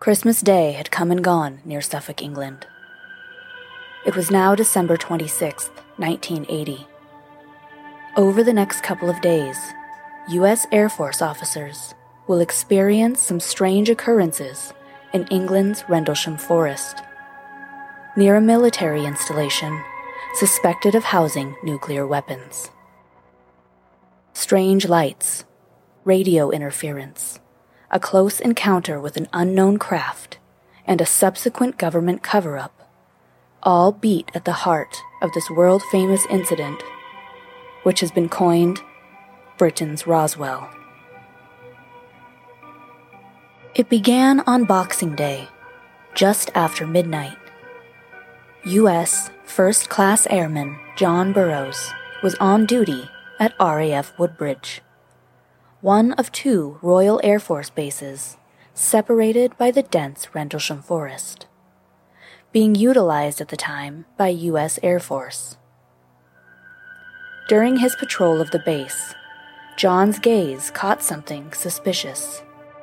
Christmas Day had come and gone near Suffolk, England. It was now December 26th, 1980. Over the next couple of days, U.S. Air Force officers will experience some strange occurrences in England's Rendlesham Forest, near a military installation suspected of housing nuclear weapons. Strange lights, radio interference, a close encounter with an unknown craft, and a subsequent government cover-up all beat at the heart of this world-famous incident, which has been coined Britain's Roswell. It began on Boxing Day, just after midnight. U.S. First Class Airman John Burroughs was on duty at RAF Woodbridge, one of two Royal Air Force bases separated by the dense Rendlesham Forest, being utilized at the time by U.S. Air Force. During his patrol of the base, John's gaze caught something suspicious.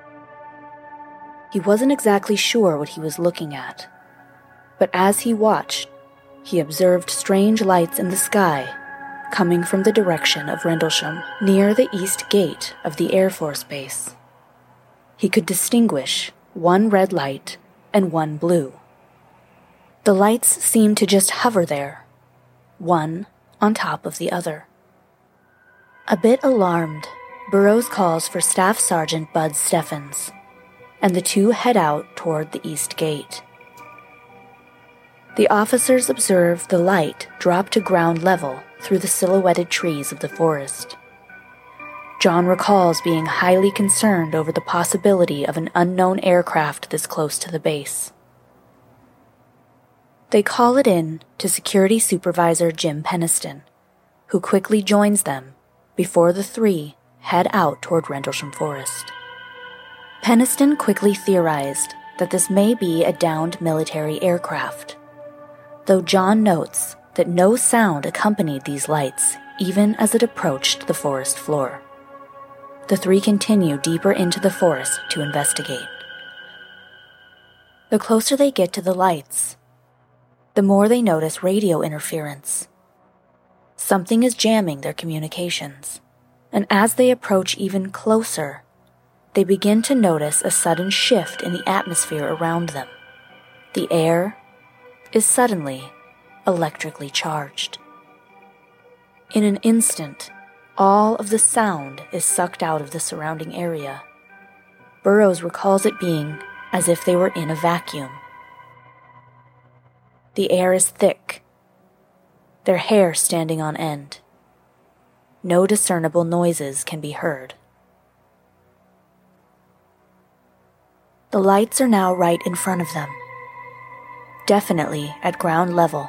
He wasn't exactly sure what he was looking at, but as he watched, he observed strange lights in the sky coming from the direction of Rendlesham, near the east gate of the Air Force Base. He could distinguish one red light and one blue. The lights seemed to just hover there, one on top of the other. A bit alarmed, Burroughs calls for Staff Sergeant Bud Steffens, and the two head out toward the east gate. The officers observe the light drop to ground level through the silhouetted trees of the forest. John recalls being highly concerned over the possibility of an unknown aircraft this close to the base. They call it in to Security Supervisor Jim Penniston, who quickly joins them before the three head out toward Rendlesham Forest. Penniston quickly theorized that this may be a downed military aircraft, though John notes that no sound accompanied these lights even as it approached the forest floor. The three continue deeper into the forest to investigate. The closer they get to the lights, the more they notice radio interference. Something is jamming their communications, and as they approach even closer, they begin to notice a sudden shift in the atmosphere around them. The air is suddenly electrically charged. In an instant, all of the sound is sucked out of the surrounding area. Burroughs recalls it being as if they were in a vacuum. The air is thick, their hair standing on end. No discernible noises can be heard. The lights are now right in front of them, definitely at ground level,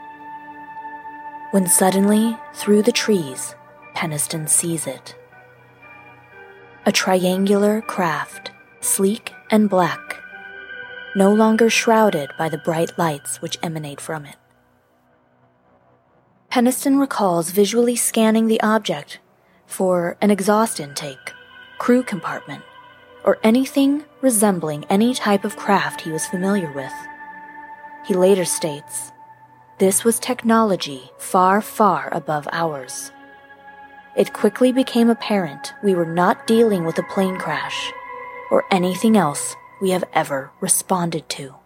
when suddenly, through the trees, Penniston sees it. A triangular craft, sleek and black, no longer shrouded by the bright lights which emanate from it. Penniston recalls visually scanning the object for an exhaust intake, crew compartment, or anything resembling any type of craft he was familiar with. He later states, this was technology far, far above ours. It quickly became apparent we were not dealing with a plane crash or anything else we have ever responded to.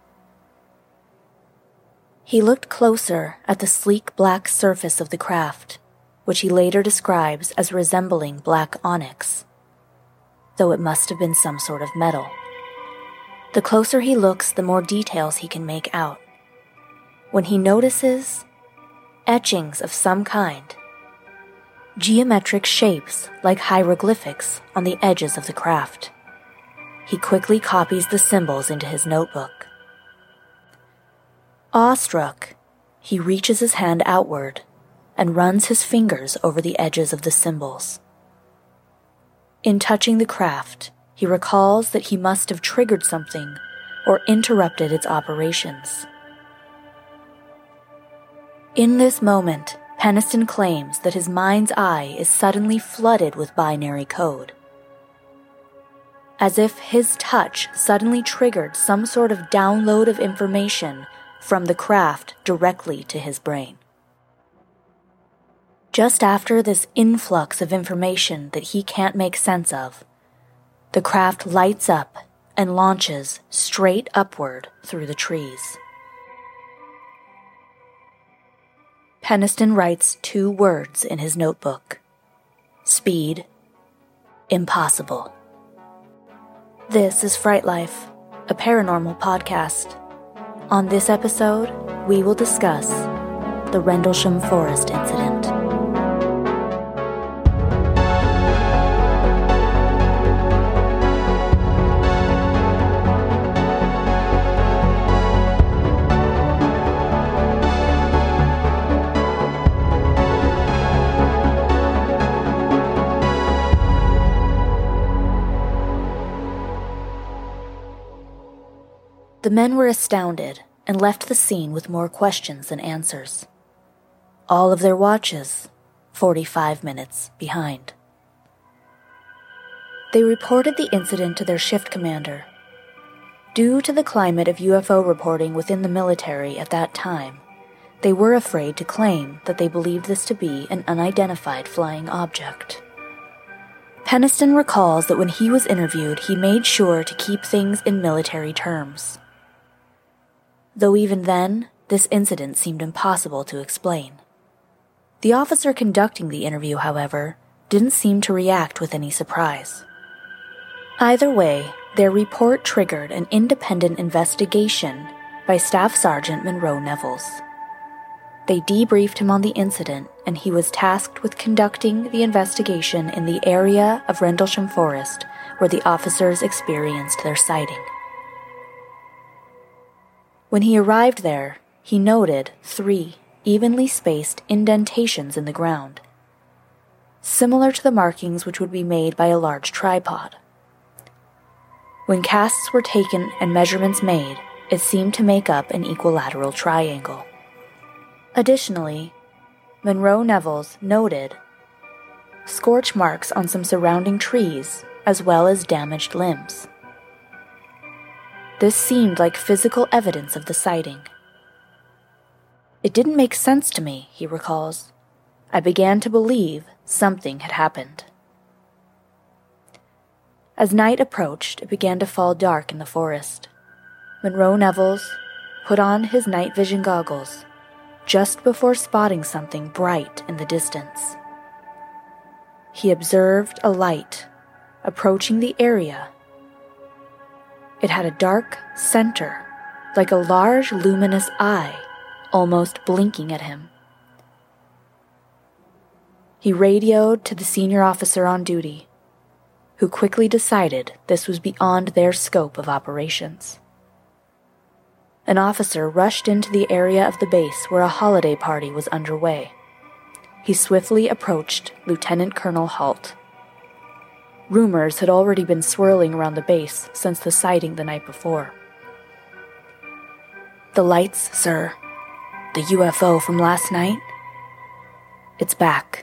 He looked closer at the sleek black surface of the craft, which he later describes as resembling black onyx, though it must have been some sort of metal. The closer he looks, the more details he can make out. When he notices etchings of some kind, geometric shapes like hieroglyphics on the edges of the craft. He quickly copies the symbols into his notebook. Awestruck, he reaches his hand outward and runs his fingers over the edges of the symbols. In touching the craft, he recalls that he must have triggered something or interrupted its operations. In this moment, Penniston claims that his mind's eye is suddenly flooded with binary code. as if his touch suddenly triggered some sort of download of information from the craft directly to his brain. Just after this influx of information that he can't make sense of, the craft lights up and launches straight upward through the trees. Penniston writes 2 words in his notebook: speed, impossible. This is Fright Life, a paranormal podcast. On this episode, we will discuss the Rendlesham Forest incident. The men were astounded and left the scene with more questions than answers. All of their watches 45 minutes behind. They reported the incident to their shift commander. Due to the climate of UFO reporting within the military at that time, they were afraid to claim that they believed this to be an unidentified flying object. Penniston recalls that when he was interviewed, he made sure to keep things in military terms. Though even then, this incident seemed impossible to explain. The officer conducting the interview, however, didn't seem to react with any surprise. Either way, their report triggered an independent investigation by Staff Sergeant Monroe Nevels. They debriefed him on the incident, and he was tasked with conducting the investigation in the area of Rendlesham Forest where the officers experienced their sighting. When he arrived there, he noted 3 evenly spaced indentations in the ground, similar to the markings which would be made by a large tripod. When casts were taken and measurements made, it seemed to make up an equilateral triangle. Additionally, Monroe Nevels noted scorch marks on some surrounding trees as well as damaged limbs. This seemed like physical evidence of the sighting. It didn't make sense to me, he recalls. I began to believe something had happened. As night approached, it began to fall dark in the forest. Monroe Nevels put on his night vision goggles just before spotting something bright in the distance. He observed a light approaching the area. It had a dark center, like a large luminous eye, almost blinking at him. He radioed to the senior officer on duty, who quickly decided this was beyond their scope of operations. An officer rushed into the area of the base where a holiday party was underway. He swiftly approached Lieutenant Colonel Halt. Rumors had already been swirling around the base since the sighting the night before. The lights, sir. The UFO from last night. It's back.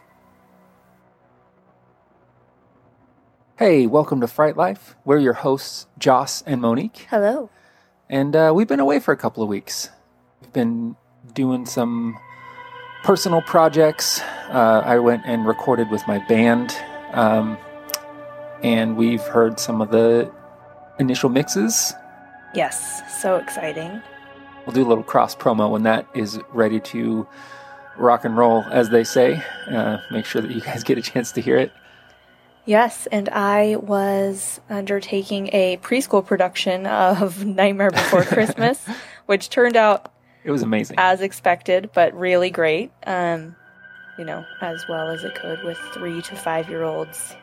Hey, welcome to Fright Life. We're your hosts, Joss and Monique. Hello. And we've been away for a couple of weeks. We've been doing some personal projects. I went and recorded with my band. And we've heard some of the initial mixes. Yes, so exciting. We'll do a little cross promo when that is ready to rock and roll, as they say. Make sure that you guys get a chance to hear it. Yes, and I was undertaking a preschool production of Nightmare Before Christmas, which turned out... It was amazing. As expected, but really great. As well as it could with 3 to 5-year-olds.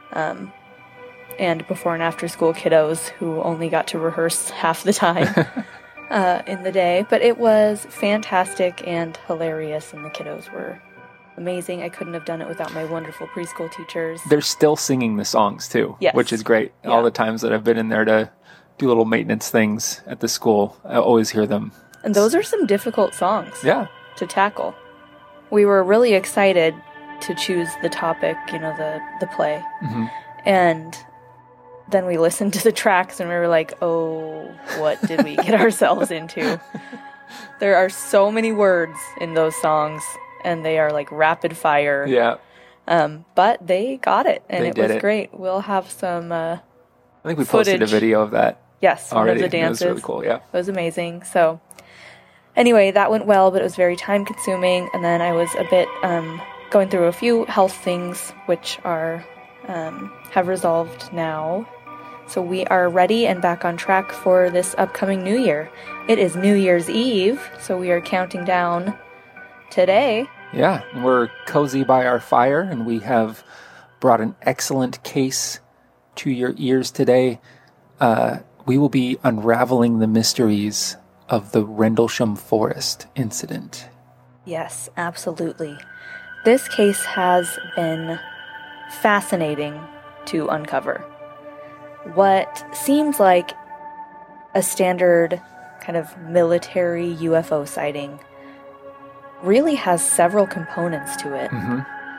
And before and after school kiddos who only got to rehearse half the time in the day. But it was fantastic and hilarious, and the kiddos were amazing. I couldn't have done it without my wonderful preschool teachers. They're still singing the songs, too, yes. Which is great. Yeah. All the times that I've been in there to do little maintenance things at the school, I always hear them. And those are some difficult songs to tackle. We were really excited to choose the topic, the play. Mm-hmm. And then we listened to the tracks and we were like, oh, what did we get ourselves into? There are so many words in those songs, and they are like rapid fire. Yeah. But they got it, and They it was did it. great. We'll have some I think we posted a footage. video of that yes, one of already. the dances. It was really cool, yeah. It was amazing. So anyway, that went well, but it was very time consuming. And then I was a bit going through a few health things, which are have resolved now. So we are ready and back on track for this upcoming New Year. It is New Year's Eve, so we are counting down today. Yeah, and we're cozy by our fire, and we have brought an excellent case to your ears today. We will be unraveling the mysteries of the Rendlesham Forest incident. Yes, absolutely. This case has been fascinating to uncover. What seems like a standard kind of military UFO sighting really has several components to it. Mm-hmm.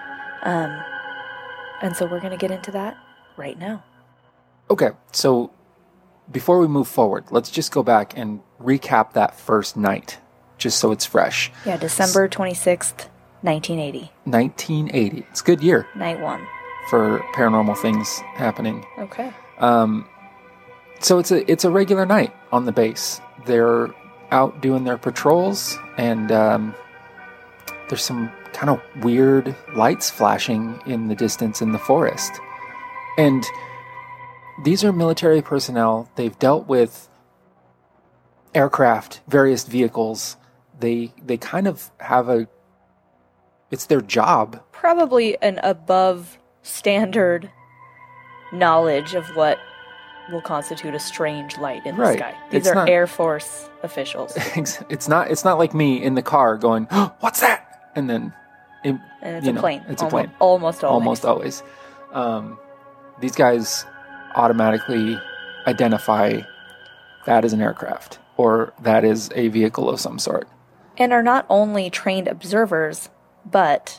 And so we're going to get into that right now. Okay, so before we move forward, let's just go back and recap that first night, just so it's fresh. Yeah, December 26th, 1980. 1980. It's a good year Night one. for paranormal things happening. Okay. So it's a regular night on the base. They're out doing their patrols, and there's some kind of weird lights flashing in the distance in the forest. And these are military personnel. They've dealt with aircraft, various vehicles. They kind of have it's their job. Probably an above standard knowledge of what will constitute a strange light in the Right. sky. These It's are not- Air Force officials. It's not like me in the car going, oh, "What's that?" And then And it's a plane. It's a plane. Almost always. Almost always. These guys automatically identify that as an aircraft or that is a vehicle of some sort. And are not only trained observers, but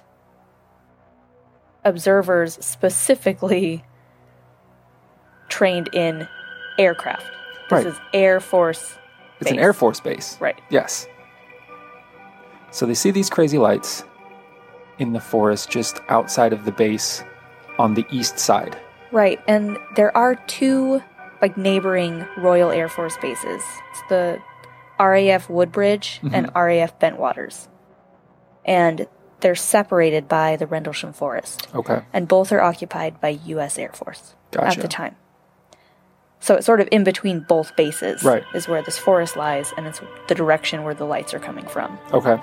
observers specifically trained in aircraft. This Right. is Air Force It's an base. Air Force base. Right. Yes. So they see these crazy lights in the forest just outside of the base on the east side. Right, and there are two neighboring Royal Air Force bases. It's the RAF Woodbridge and RAF Bentwaters. And they're separated by the Rendlesham Forest. Okay. And both are occupied by U.S. Air Force Gotcha. at the time. So it's sort of in between both bases Right. is where this forest lies, and it's the direction where the lights are coming from. Okay.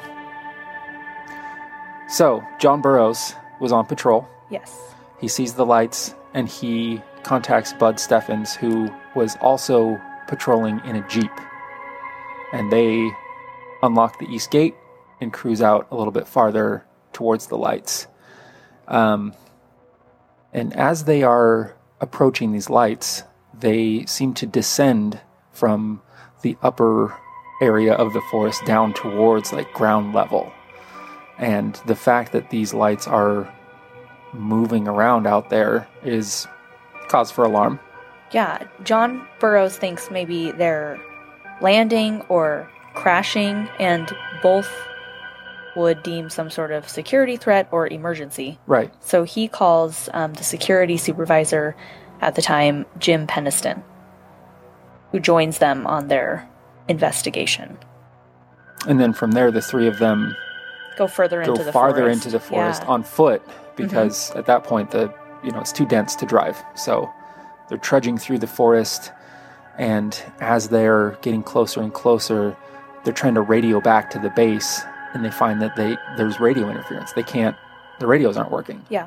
So John Burroughs was on patrol. Yes. He sees the lights and he contacts Bud Steffens, who was also patrolling in a Jeep. And they unlock the east gate and cruise out a little bit farther towards the lights. And as they are approaching these lights, they seem to descend from the upper area of the forest down towards ground level. And the fact that these lights are moving around out there is cause for alarm. Yeah, John Burroughs thinks maybe they're landing or crashing, and both would deem some sort of security threat or emergency. Right. So he calls the security supervisor at the time, Jim Peniston, who joins them on their investigation. And then from there, the three of them Go further go into the farther forest. into the forest Yeah. on foot because at that point it's too dense to drive. So they're trudging through the forest, and as they're getting closer and closer, they're trying to radio back to the base, and they find that there's radio interference. The radios aren't working. Yeah.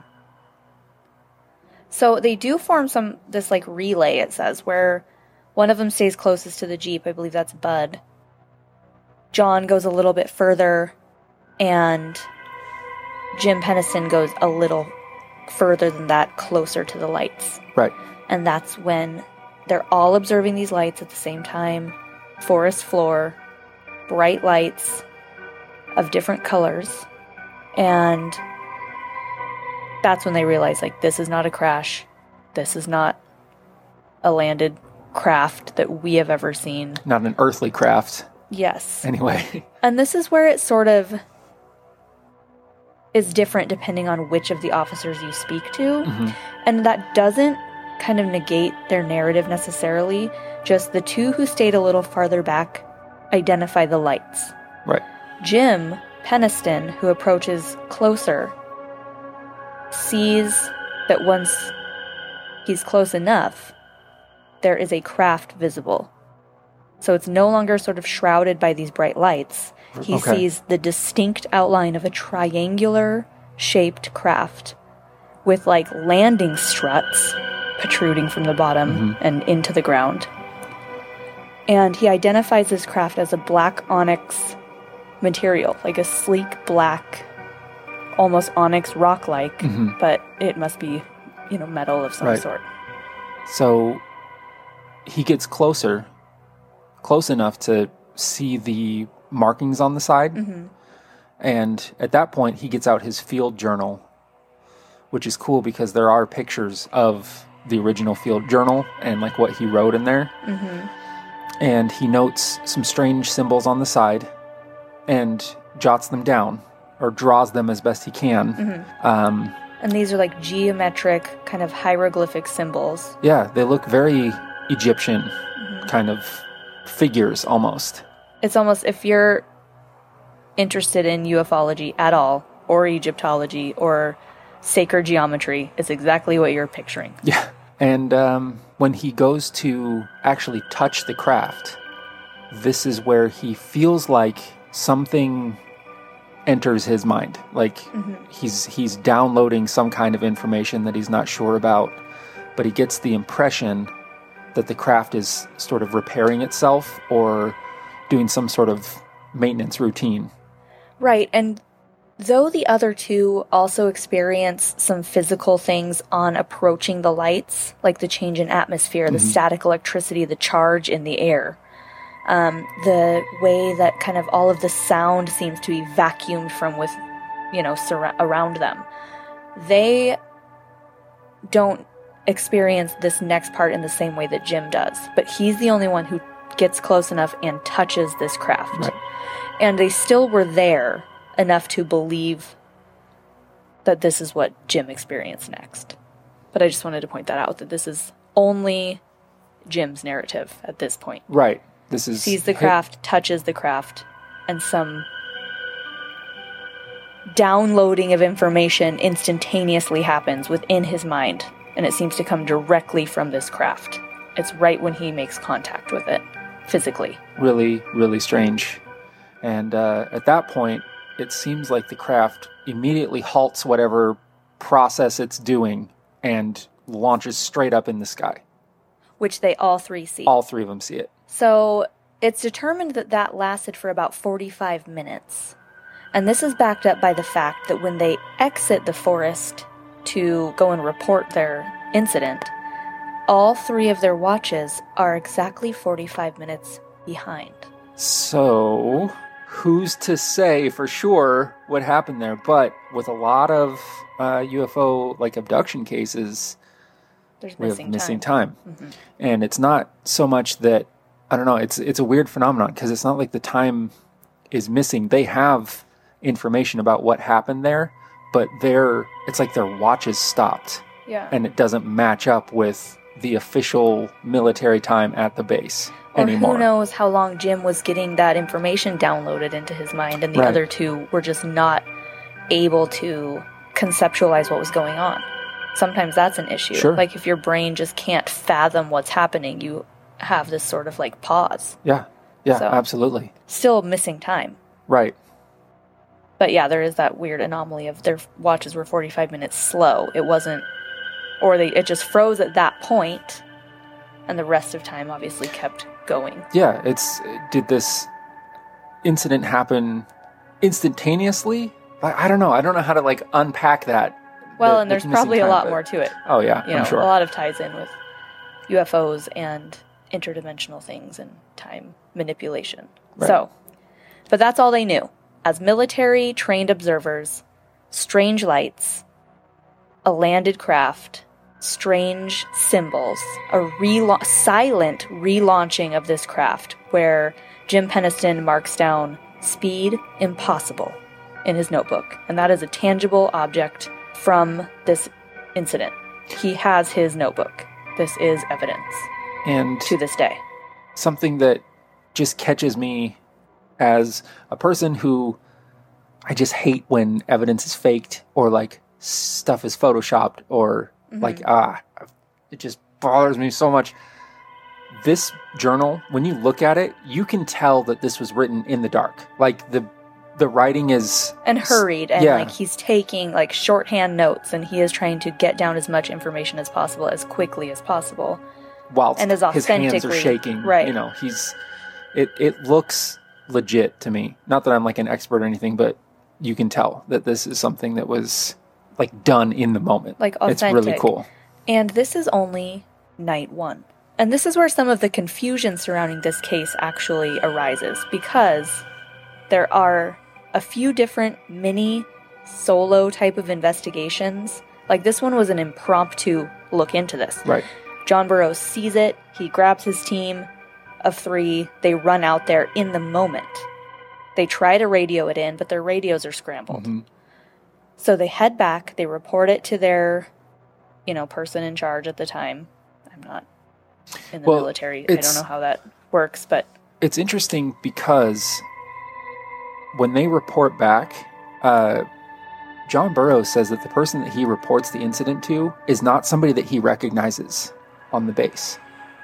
So they do form this relay, it says, where one of them stays closest to the Jeep. I believe that's Bud. John goes a little bit further, and Jim Peniston goes a little further than that, closer to the lights. Right. And that's when they're all observing these lights at the same time. Forest floor, bright lights of different colors. And that's when they realize, this is not a crash. This is not a landed craft that we have ever seen. Not an earthly craft. Yes. Anyway. And this is where it sort of is different depending on which of the officers you speak to. Mm-hmm. And that doesn't kind of negate their narrative necessarily. Just the two who stayed a little farther back identify the lights. Right. Jim Penniston, who approaches closer, sees that once he's close enough, there is a craft visible. So it's no longer sort of shrouded by these bright lights. He sees the distinct outline of a triangular-shaped craft with, like, landing struts protruding from the bottom and into the ground. And he identifies this craft as a black onyx material, like a sleek black, almost onyx rock-like, but it must be, metal of some sort. So he gets close enough to see the markings on the side. And at that point, he gets out his field journal, which is cool because there are pictures of the original field journal and like what he wrote in there. And he notes some strange symbols on the side and jots them down or draws them as best he can. And these are like geometric kind of hieroglyphic symbols. Yeah, they look very Egyptian kind of figures almost. It's almost, if you're interested in ufology at all, or Egyptology, or sacred geometry, it's exactly what you're picturing. Yeah. And when he goes to actually touch the craft, this is where he feels like something enters his mind. Like he's downloading some kind of information that he's not sure about, but he gets the impression that the craft is sort of repairing itself or doing some sort of maintenance routine. Right, and though the other two also experience some physical things on approaching the lights, like the change in atmosphere, the static electricity, the charge in the air, the way that kind of all of the sound seems to be vacuumed from around them, they don't experience this next part in the same way that Jim does. But he's the only one who gets close enough and touches this craft. Right. And they still were there enough to believe that this is what Jim experienced next. But I just wanted to point that out, that this is only Jim's narrative at this point. Right. This is sees the craft, touches the craft, and some downloading of information instantaneously happens within his mind, and it seems to come directly from this craft. It's right when he makes contact with it, physically. Really, really strange. And at that point, it seems like the craft immediately halts whatever process it's doing and launches straight up in the sky. Which they all three see. All three of them see it. So it's determined that lasted for about 45 minutes. And this is backed up by the fact that when they exit the forest to go and report their incident, all three of their watches are exactly 45 minutes behind. So, who's to say for sure what happened there? But with a lot of UFO abduction cases, there's we have missing time. And it's not so much that, I don't know, it's a weird phenomenon because it's not like the time is missing. They have information about what happened there, but it's like their watches stopped. Yeah. And it doesn't match up with the official military time at the base anymore. Or who knows how long Jim was getting that information downloaded into his mind, and the other two were just not able to conceptualize what was going on. Sometimes that's an issue. Sure. Like if your brain just can't fathom what's happening, you have this sort of pause. Yeah, so, absolutely. Still missing time. Right. But yeah, there is that weird anomaly of their watches were 45 minutes slow. It wasn't, or it just froze at that point, and the rest of time obviously kept going. Yeah, did this incident happen instantaneously? I don't know. I don't know how to unpack that. Well, and there's probably a lot more to it. Oh yeah, I'm sure. A lot of ties in with UFOs and interdimensional things and time manipulation. Right. So, but that's all they knew. As military trained observers, strange lights, a landed craft, strange symbols, a silent relaunching of this craft where Jim Penniston marks down speed impossible in his notebook. And that is a tangible object from this incident. He has his notebook. This is evidence. And to this day. Something that just catches me as a person who I just hate when evidence is faked or like stuff is photoshopped or like, it just bothers me so much. This journal, when you look at it, you can tell that this was written in the dark. Like the writing is... And hurried, and like he's taking like shorthand notes, and he is trying to get down as much information as possible, as quickly as possible. Whilst and as his hands are shaking. Right. You know, it looks legit to me. Not that I'm like an expert or anything, but you can tell that this is something that was like done in the moment. Like authentic. It's really cool. And this is only night 1. And this is where some of the confusion surrounding this case actually arises, because there are a few different mini solo type of investigations. Like this one was an impromptu look into this. Right. John Burroughs sees it. He grabs his team of 3. They run out there in the moment. They try to radio it in, but their radios are scrambled. Mm-hmm. So they head back. They report it to their, person in charge at the time. I'm not in the military. I don't know how that works, but... It's interesting because when they report back, John Burroughs says that the person that he reports the incident to is not somebody that he recognizes on the base.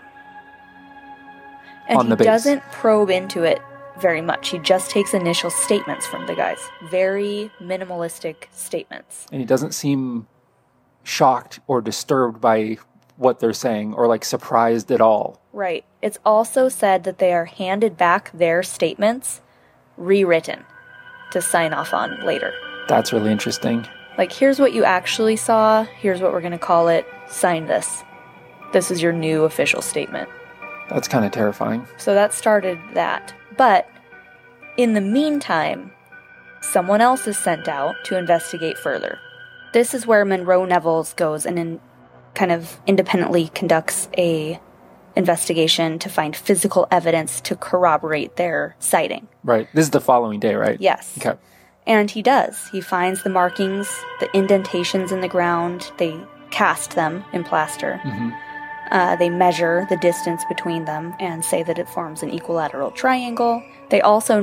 And he doesn't probe into it very much. He just takes initial statements from the guys. Very minimalistic statements. And he doesn't seem shocked or disturbed by what they're saying or like surprised at all. Right. It's also said that they are handed back their statements rewritten to sign off on later. That's really interesting. Like, here's what you actually saw. Here's what we're going to call it. Sign this. This is your new official statement. That's kind of terrifying. So that started that. But in the meantime, someone else is sent out to investigate further. This is where Monroe Nevels goes and kind of independently conducts a investigation to find physical evidence to corroborate their sighting. Right. This is the following day, right? Yes. Okay. And he does. He finds the markings, the indentations in the ground. They cast them in plaster. Mm-hmm. They measure the distance between them and say that it forms an equilateral triangle. They also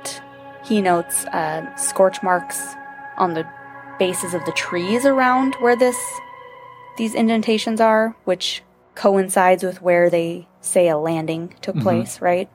he notes scorch marks on the bases of the trees around where these indentations are, which coincides with where they say a landing took place, right?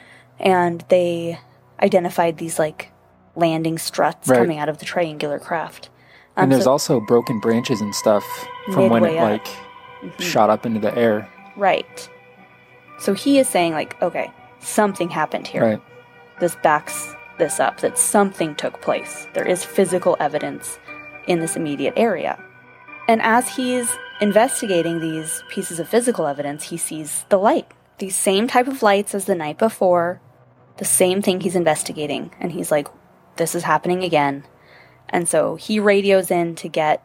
And they identified these like landing struts coming out of the triangular craft. And there's also broken branches and stuff from when it like shot up into the air. Right. So he is saying like, okay, something happened here. Right. This backs this up, that something took place. There is physical evidence in this immediate area. And as he's investigating these pieces of physical evidence, he sees the light. These same type of lights as the night before, the same thing he's investigating. And he's like, this is happening again. And so he radios in to get,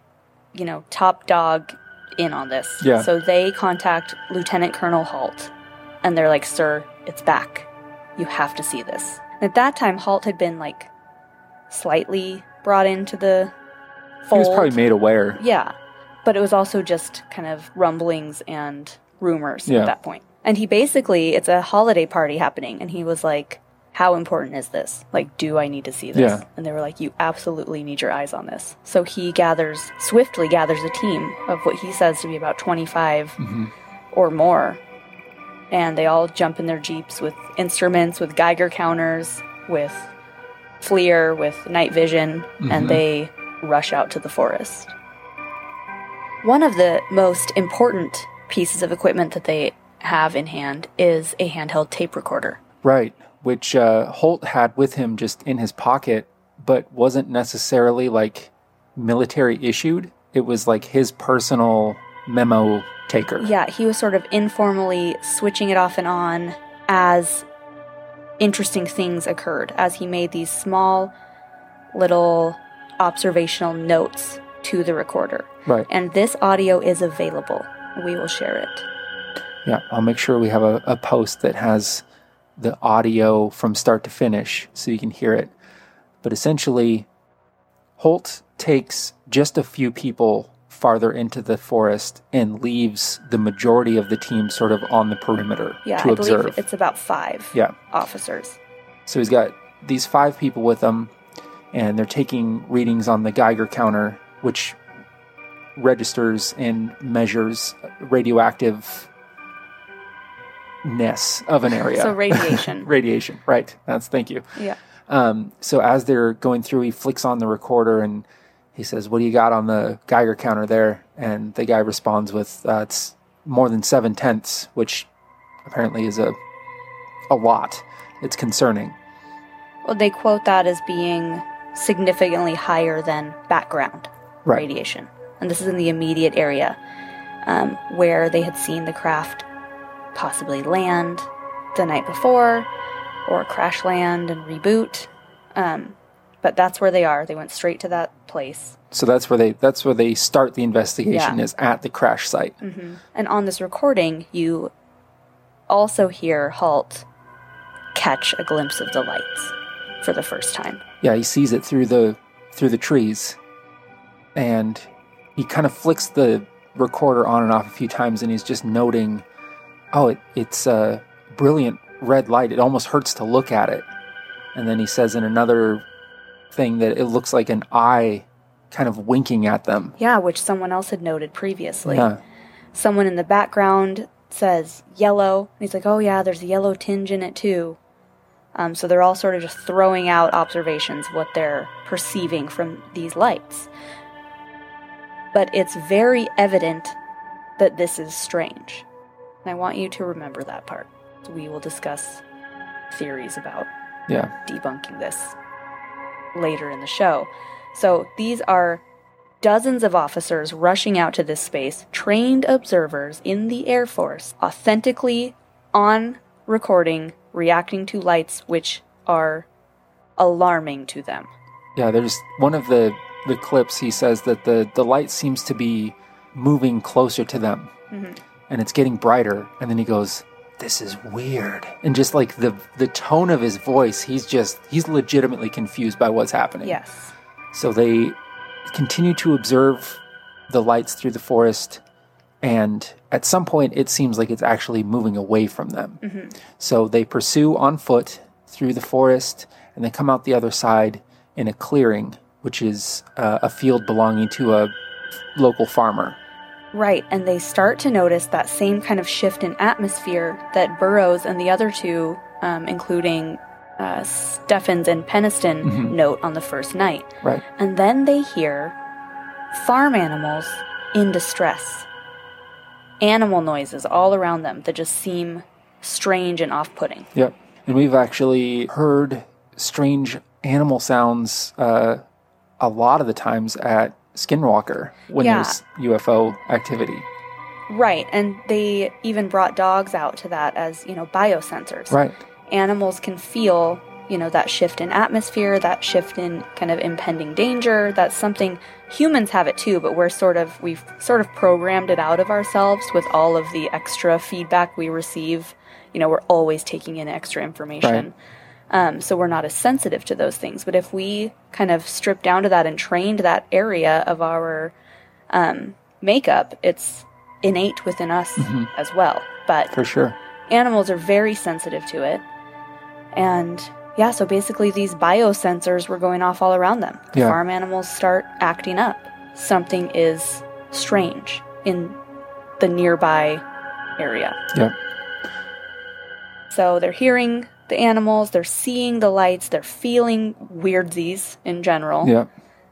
top dog in on this. Yeah. So they contact Lieutenant Colonel Halt. And they're like, sir, it's back. You have to see this. And at that time, Halt had been like slightly brought into the fold. He was probably made aware. Yeah. But it was also just kind of rumblings and rumors at that point. And he basically, it's a holiday party happening. And he was like, how important is this? Like, do I need to see this? Yeah. And they were like, you absolutely need your eyes on this. So he swiftly gathers a team of what he says to be about 25 or more. And they all jump in their Jeeps with instruments, with Geiger counters, with FLIR, with night vision, and they rush out to the forest. One of the most important pieces of equipment that they have in hand is a handheld tape recorder. Right, which Holt had with him just in his pocket, but wasn't necessarily like military issued. It was like his personal memo taker. Yeah, he was sort of informally switching it off and on as interesting things occurred, as he made these small little observational notes to the recorder. Right. And this audio is available. We will share it. Yeah, I'll make sure we have a post that has the audio from start to finish so you can hear it. But essentially, Holt takes just a few people farther into the forest and leaves the majority of the team sort of on the perimeter Yeah, to I observe. believe it's about 5 officers. So he's got these 5 people with him, and they're taking readings on the Geiger counter, which registers and measures radioactiveness of an area. So radiation. Radiation, right. Thank you. Yeah. So as they're going through, he flicks on the recorder and he says, "What do you got on the Geiger counter there?" And the guy responds with, "It's more than 7/10, which apparently is a lot. It's concerning." Well, they quote that as being significantly higher than background radiation. And this is in the immediate area where they had seen the craft possibly land the night before or crash land and reboot. But that's where they are. They went straight to that place. So that's where they start the investigation, is at the crash site. Mm-hmm. And on this recording, you also hear Halt catch a glimpse of the lights for the first time. Yeah, he sees it through the trees, and he kind of flicks the recorder on and off a few times, and he's just noting, it's a brilliant red light. It almost hurts to look at it. And then he says in another thing that it looks like an eye kind of winking at them. Yeah, which someone else had noted previously. Yeah. Someone in the background says yellow. And he's like, oh yeah, there's a yellow tinge in it too. So they're all sort of just throwing out observations of what they're perceiving from these lights. But it's very evident that this is strange. And I want you to remember that part. We will discuss theories about debunking this later in the show. So these are dozens of officers rushing out to this space, trained observers in the Air Force, authentically on recording, reacting to lights which are alarming to them. Yeah, there's one of the clips, he says that the light seems to be moving closer to them. Mm-hmm. And it's getting brighter. And then he goes, "This is weird." And just like the tone of his voice, he's legitimately confused by what's happening. Yes. So they continue to observe the lights through the forest, and at some point it seems like it's actually moving away from them. Mm-hmm. So they pursue on foot through the forest, and they come out the other side in a clearing, which is a field belonging to a local farmer. Right, and they start to notice that same kind of shift in atmosphere that Burroughs and the other two, including Steffens and Peniston, note on the first night. Right. And then they hear farm animals in distress. Animal noises all around them that just seem strange and off-putting. Yep. And we've actually heard strange animal sounds a lot of the times at Skinwalker when there's UFO activity. Right, and they even brought dogs out to that as, biosensors. Right. Animals can feel, that shift in atmosphere, that shift in kind of impending danger. That's something humans have it too, but we've sort of programmed it out of ourselves with all of the extra feedback we receive. We're always taking in extra information. Right. So we're not as sensitive to those things. But if we kind of strip down to that and trained that area of our makeup, it's innate within us as well. But for sure, animals are very sensitive to it. And so basically these biosensors were going off all around them. The farm animals start acting up. Something is strange in the nearby area. Yep. So they're hearing the animals, they're seeing the lights, they're feeling weirdsies in general. Yeah.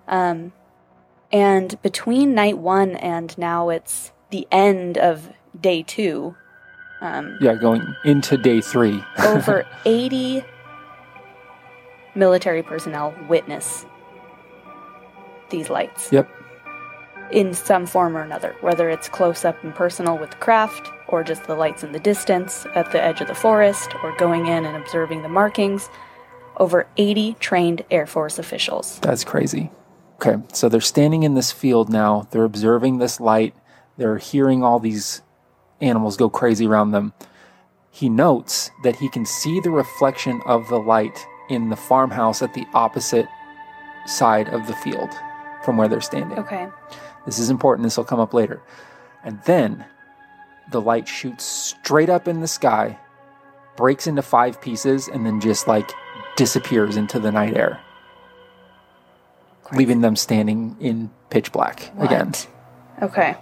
And between night 1 and now it's the end of day 2. Going into day 3. Over 80 military personnel witness these lights. Yep. In some form or another, whether it's close up and personal with the craft, or just the lights in the distance at the edge of the forest, or going in and observing the markings. Over 80 trained Air Force officials. That's crazy. Okay, so they're standing in this field now. They're observing this light. They're hearing all these animals go crazy around them. He notes that he can see the reflection of the light in the farmhouse at the opposite side of the field from where they're standing. Okay. This is important. This will come up later. And then the light shoots straight up in the sky, breaks into 5 pieces, and then just like disappears into the night air, leaving them standing in pitch black again. Okay.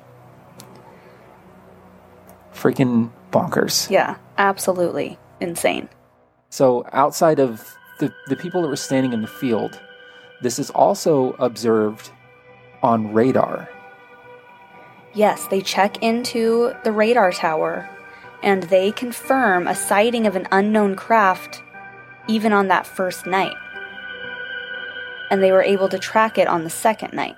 Freaking bonkers. Yeah, absolutely insane. So outside of the people that were standing in the field, this is also observed on radar. Yes, they check into the radar tower and they confirm a sighting of an unknown craft even on that first night. And they were able to track it on the second night.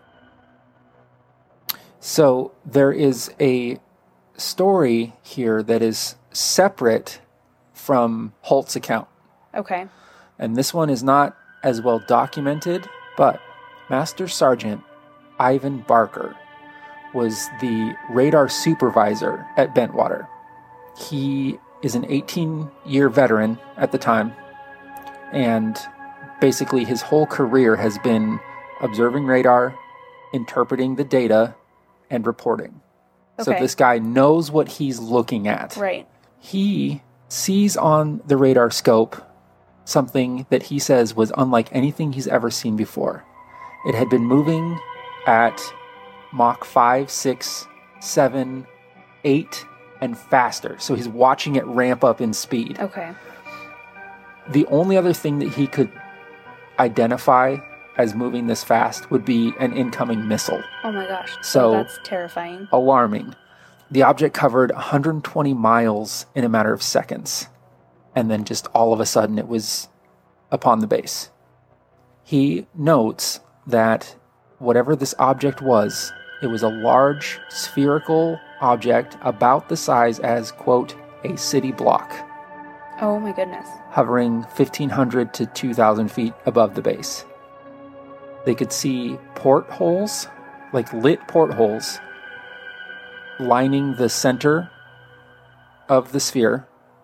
So there is a story here that is separate from Holt's account. Okay. And this one is not as well documented, but Master Sergeant Ivan Barker was the radar supervisor at Bentwater. He is an 18-year veteran at the time, and basically his whole career has been observing radar, interpreting the data, and reporting. So this guy knows what he's looking at. Right. He sees on the radar scope something that he says was unlike anything he's ever seen before. It had been moving at Mach 5, 6, 7, 8, and faster. So he's watching it ramp up in speed. Okay. The only other thing that he could identify as moving this fast would be an incoming missile. Oh my gosh. So that's terrifying. Alarming. The object covered 120 miles in a matter of seconds. And then just all of a sudden it was upon the base. He notes that whatever this object was, it was a large spherical object about the size as, quote, a city block. Oh my goodness. Hovering 1,500 to 2,000 feet above the base. They could see portholes, like lit portholes, lining the center of the sphere.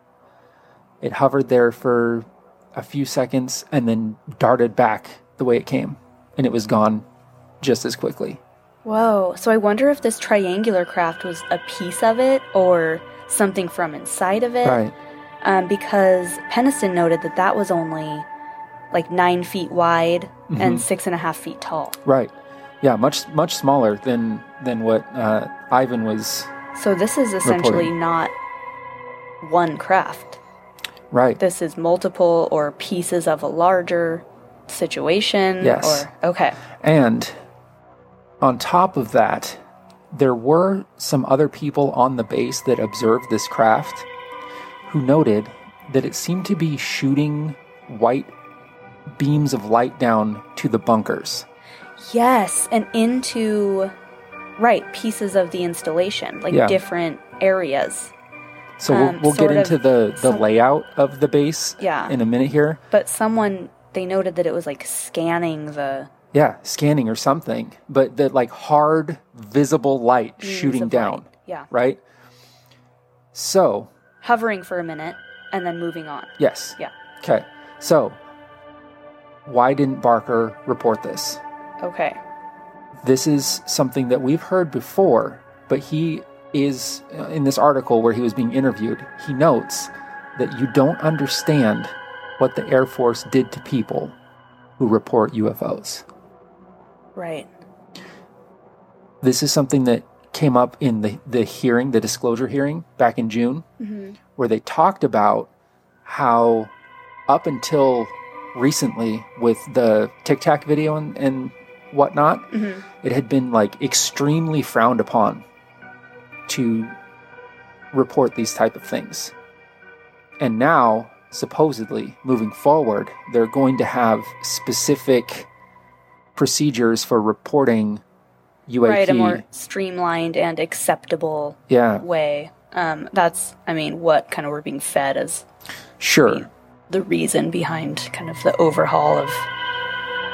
It hovered there for a few seconds and then darted back the way it came. And it was gone just as quickly. Whoa. So I wonder if this triangular craft was a piece of it or something from inside of it. Right. Because Peniston noted that that was only like 9 feet wide and 6.5 feet tall. Right. Yeah, much smaller than what Ivan was. So this is essentially reporting. Not one craft. Right. This is multiple or pieces of a larger situation. Yes. Or okay. And on top of that, there were some other people on the base that observed this craft who noted that it seemed to be shooting white beams of light down to the bunkers. Yes, and into, pieces of the installation, like different areas. So we'll get into the layout of the base in a minute here. But they noted that it was like scanning the... Yeah, scanning or something. But the like hard, visible light shooting down. Light. Yeah. Right? So... hovering for a minute and then moving on. Yes. Yeah. Okay. So, why didn't Barker report this? Okay. This is something that we've heard before, but he is, in this article where he was being interviewed, he notes that you don't understand what the Air Force did to people who report UFOs. Right. This is something that came up in the hearing, the disclosure hearing back in June, where they talked about how up until recently with the Tic Tac video and whatnot, it had been like extremely frowned upon to report these type of things. And now, supposedly, moving forward, they're going to have specific procedures for reporting UAP. Right, a more streamlined and acceptable way. That's, what kind of we're being fed as sure the reason behind kind of the overhaul of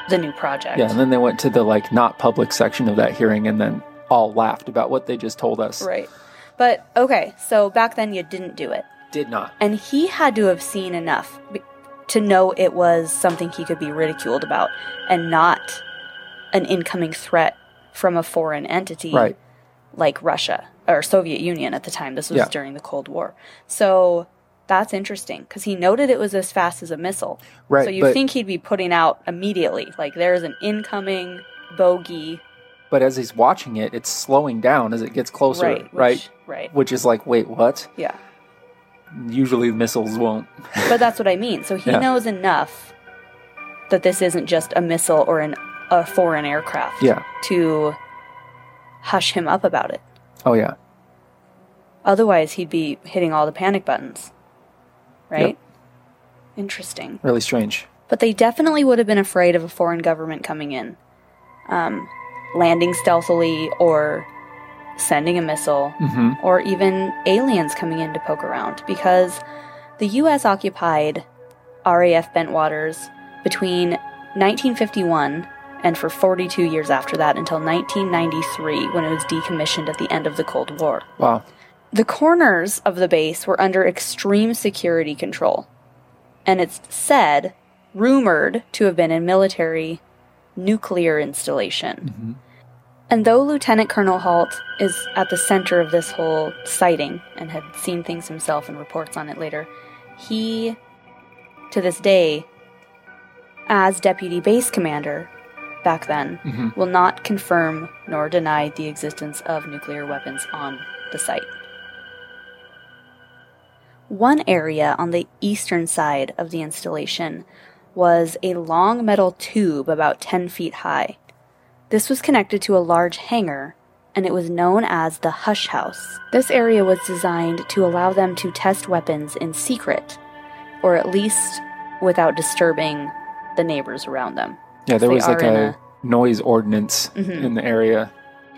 the new project. Yeah, and then they went to the, like, not public section of that hearing and then all laughed about what they just told us. Right. But, okay, so back then you didn't do it. Did not. And he had to have seen enough to know it was something he could be ridiculed about and not an incoming threat from a foreign entity Right. like Russia or Soviet Union at the time. This was Yeah. during the Cold War. So that's interesting because he noted it was as fast as a missile. Right, So you but- think he'd be putting out immediately, like there's an incoming bogey. But as he's watching it, it's slowing down as it gets closer, Right. Which is like, wait, what? Yeah. Usually missiles won't. But that's what I mean. So he Yeah. knows enough that this isn't just a missile or a foreign aircraft Yeah. to hush him up about it. Oh, yeah. Otherwise, he'd be hitting all the panic buttons. Right? Yep. Interesting. Really strange. But they definitely would have been afraid of a foreign government coming in, landing stealthily or sending a missile, or even aliens coming in to poke around, because the U.S. occupied RAF Bentwaters between 1951 and for 42 years after that until 1993 when it was decommissioned at the end of the Cold War. Wow. The corners of the base were under extreme security control, and it's said, rumored to have been a military nuclear installation. And though Lieutenant Colonel Halt is at the center of this whole sighting and had seen things himself and reports on it later, he, to this day, as deputy base commander back then, will not confirm nor deny the existence of nuclear weapons on the site. One area on the eastern side of the installation was a long metal tube about 10 feet high. This was connected to a large hangar, and it was known as the Hush House. This area was designed to allow them to test weapons in secret, or at least without disturbing the neighbors around them. Yeah, there They was like are in a noise ordinance in the area.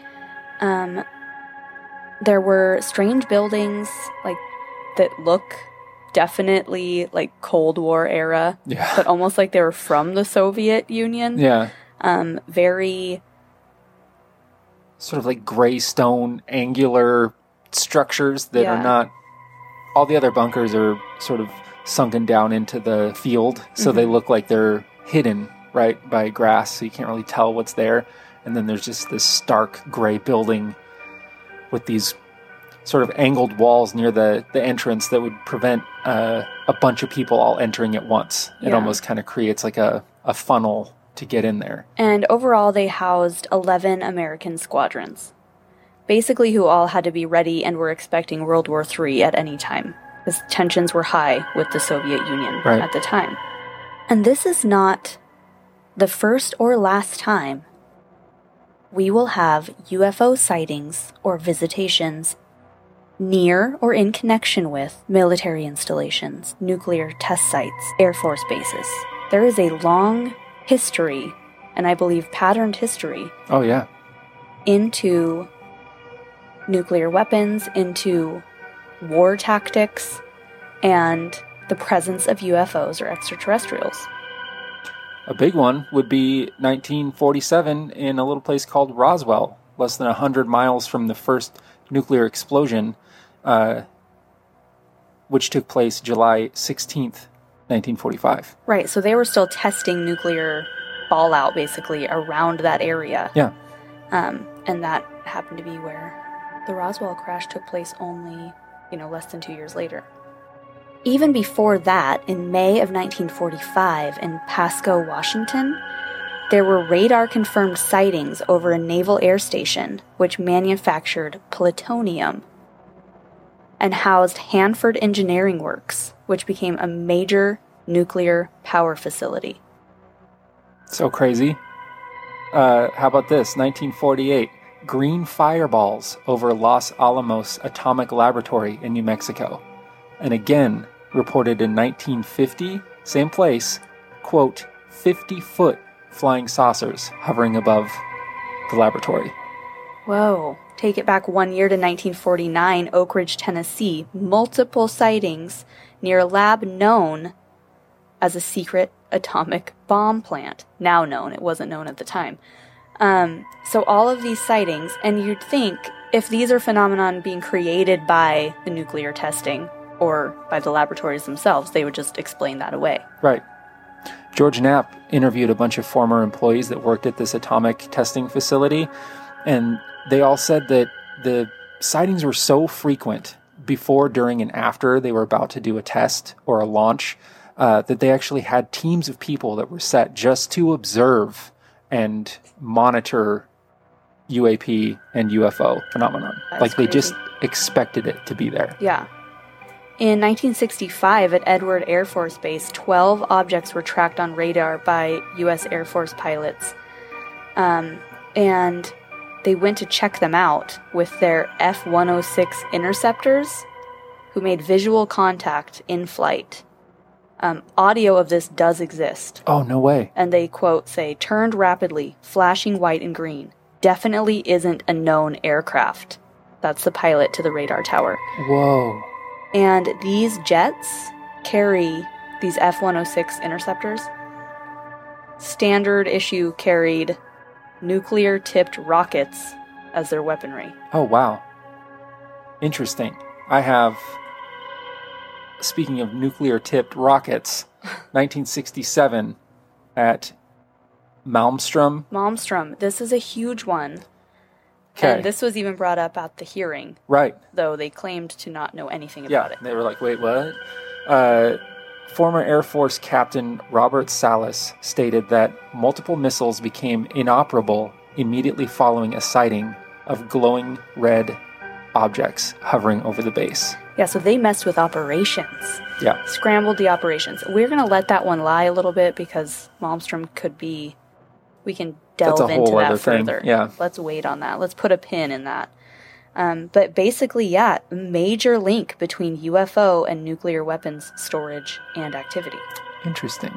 There were strange buildings, like, that look definitely like Cold War era, Yeah. but almost like they were from the Soviet Union. Yeah. Very, Sort of like gray stone, angular structures that Yeah. are not... All the other bunkers are sort of sunken down into the field, so they look like they're hidden, right, by grass, so you can't really tell what's there. And then there's just this stark gray building with these sort of angled walls near the entrance that would prevent a bunch of people all entering at once. It Yeah. almost kind of creates like a funnel to get in there. and overall they housed 11 American squadrons, basically who all had to be ready and were expecting World War III at any time, because tensions were high with the Soviet Union Right. at the time. And this is not the first or last time we will have UFO sightings or visitations near or in connection with military installations, nuclear test sites, Air Force bases. There is a long history, and I believe patterned history, Oh, yeah. into nuclear weapons, into war tactics, and the presence of UFOs or extraterrestrials. A big one would be 1947 in a little place called Roswell, less than 100 miles from the first nuclear explosion, which took place July 16th, 1945. Right, so they were still testing nuclear fallout, basically, around that area. Yeah. And that happened to be where the Roswell crash took place only, less than 2 years later. Even before that, in May of 1945 in Pasco, Washington, there were radar-confirmed sightings over a naval air station which manufactured plutonium and housed Hanford Engineering Works, which became a major nuclear power facility. So crazy. How about this? 1948. Green fireballs over Los Alamos Atomic Laboratory in New Mexico. And again, reported in 1950, same place, quote, 50-foot flying saucers hovering above the laboratory. Whoa. Take it back 1 year to 1949, Oak Ridge, Tennessee. Multiple sightings near a lab known as a secret atomic bomb plant. Now known. It wasn't known at the time. So all of these sightings, and you'd think if these are phenomenon being created by the nuclear testing or by the laboratories themselves, they would just explain that away. Right. George Knapp interviewed a bunch of former employees that worked at this atomic testing facility, and they all said that the sightings were so frequent before, during, and after they were about to do a test or a launch that they actually had teams of people that were set just to observe and monitor UAP and UFO phenomenon. That's they crazy. just expected it to be there. Yeah. In 1965, at Edward Air Force Base, 12 objects were tracked on radar by U.S. Air Force pilots. And they went to check them out with their F-106 interceptors, who made visual contact in flight. Audio of this does exist. Oh, no way. And they, quote, say, turned rapidly, flashing white and green. Definitely isn't a known aircraft. That's the pilot to the radar tower. Whoa. And these jets carry these F-106 interceptors. Standard issue carried nuclear-tipped rockets as their weaponry. Oh, wow. Interesting. I have, speaking of nuclear-tipped rockets, 1967 at Malmstrom. Malmstrom, this is a huge one. Okay. And this was even brought up at the hearing, Right. though they claimed to not know anything Yeah, about it. they were like, wait, what? Former Air Force Captain Robert Salas stated that multiple missiles became inoperable immediately following a sighting of glowing red objects hovering over the base. Yeah, so they messed with operations. Yeah. Scrambled the operations. We're going to let that one lie a little bit because Malmstrom could be... We can delve That's a whole into that other thing, further. yeah. Let's wait on that. Let's put a pin in that. But basically, yeah, major link between UFO and nuclear weapons storage and activity. Interesting.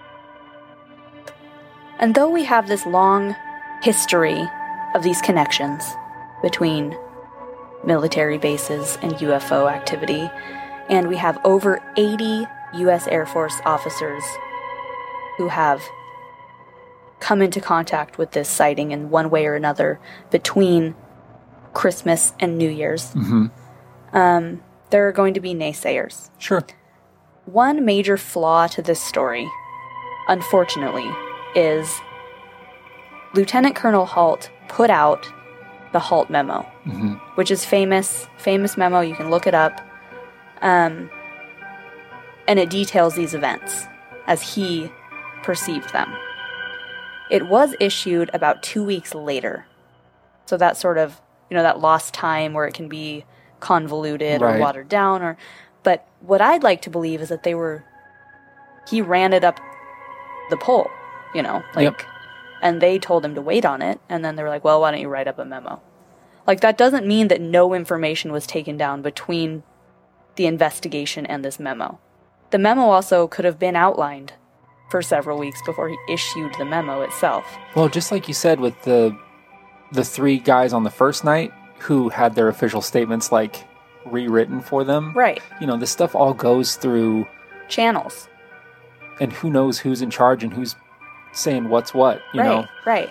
And though we have this long history of these connections between military bases and UFO activity, and we have over 80 U.S. Air Force officers who have come into contact with this sighting in one way or another between Christmas and New Year's, there are going to be naysayers. Sure. One major flaw to this story, unfortunately, is Lieutenant Colonel Halt put out the Halt memo, which is famous memo. You can look it up. And it details these events as he perceived them. It was issued about 2 weeks later. So that sort of, that lost time where it can be convoluted Right. or watered down. But what I'd like to believe is that he ran it up the pole, Yep. and they told him to wait on it. And then they were like, well, why don't you write up a memo? That doesn't mean that no information was taken down between the investigation and this memo. The memo also could have been outlined for several weeks before he issued the memo itself. Well, just like you said with the three guys on the first night who had their official statements rewritten for them. Right. This stuff all goes through, Channels. and who knows who's in charge and who's saying what's what, you know? Right.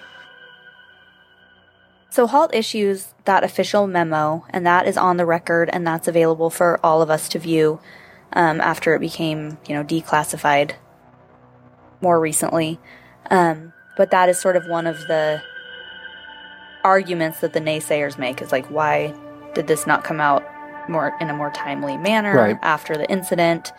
So Halt issues that official memo, and that is on the record, and that's available for all of us to view after it became, declassified more recently. But that is sort of one of the arguments that the naysayers make, is why did this not come out in a more timely manner Right. after the incident?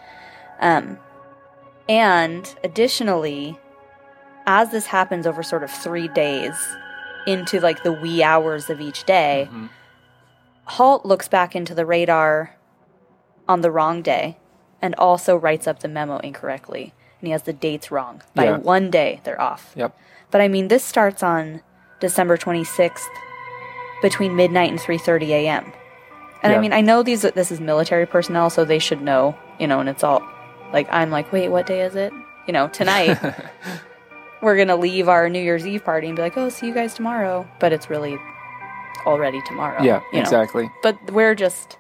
And additionally, as this happens over sort of 3 days into the wee hours of each day, Halt looks back into the radar on the wrong day and also writes up the memo incorrectly. And he has the dates wrong. By Yeah. 1 day, they're off. Yep. But this starts on December 26th between midnight and 3:30 a.m. And Yeah. I know this is military personnel, so they should know, and it's all I'm wait, what day is it? Tonight we're going to leave our New Year's Eve party and be like, oh, see you guys tomorrow. But it's really already tomorrow. Yeah, exactly. But we're just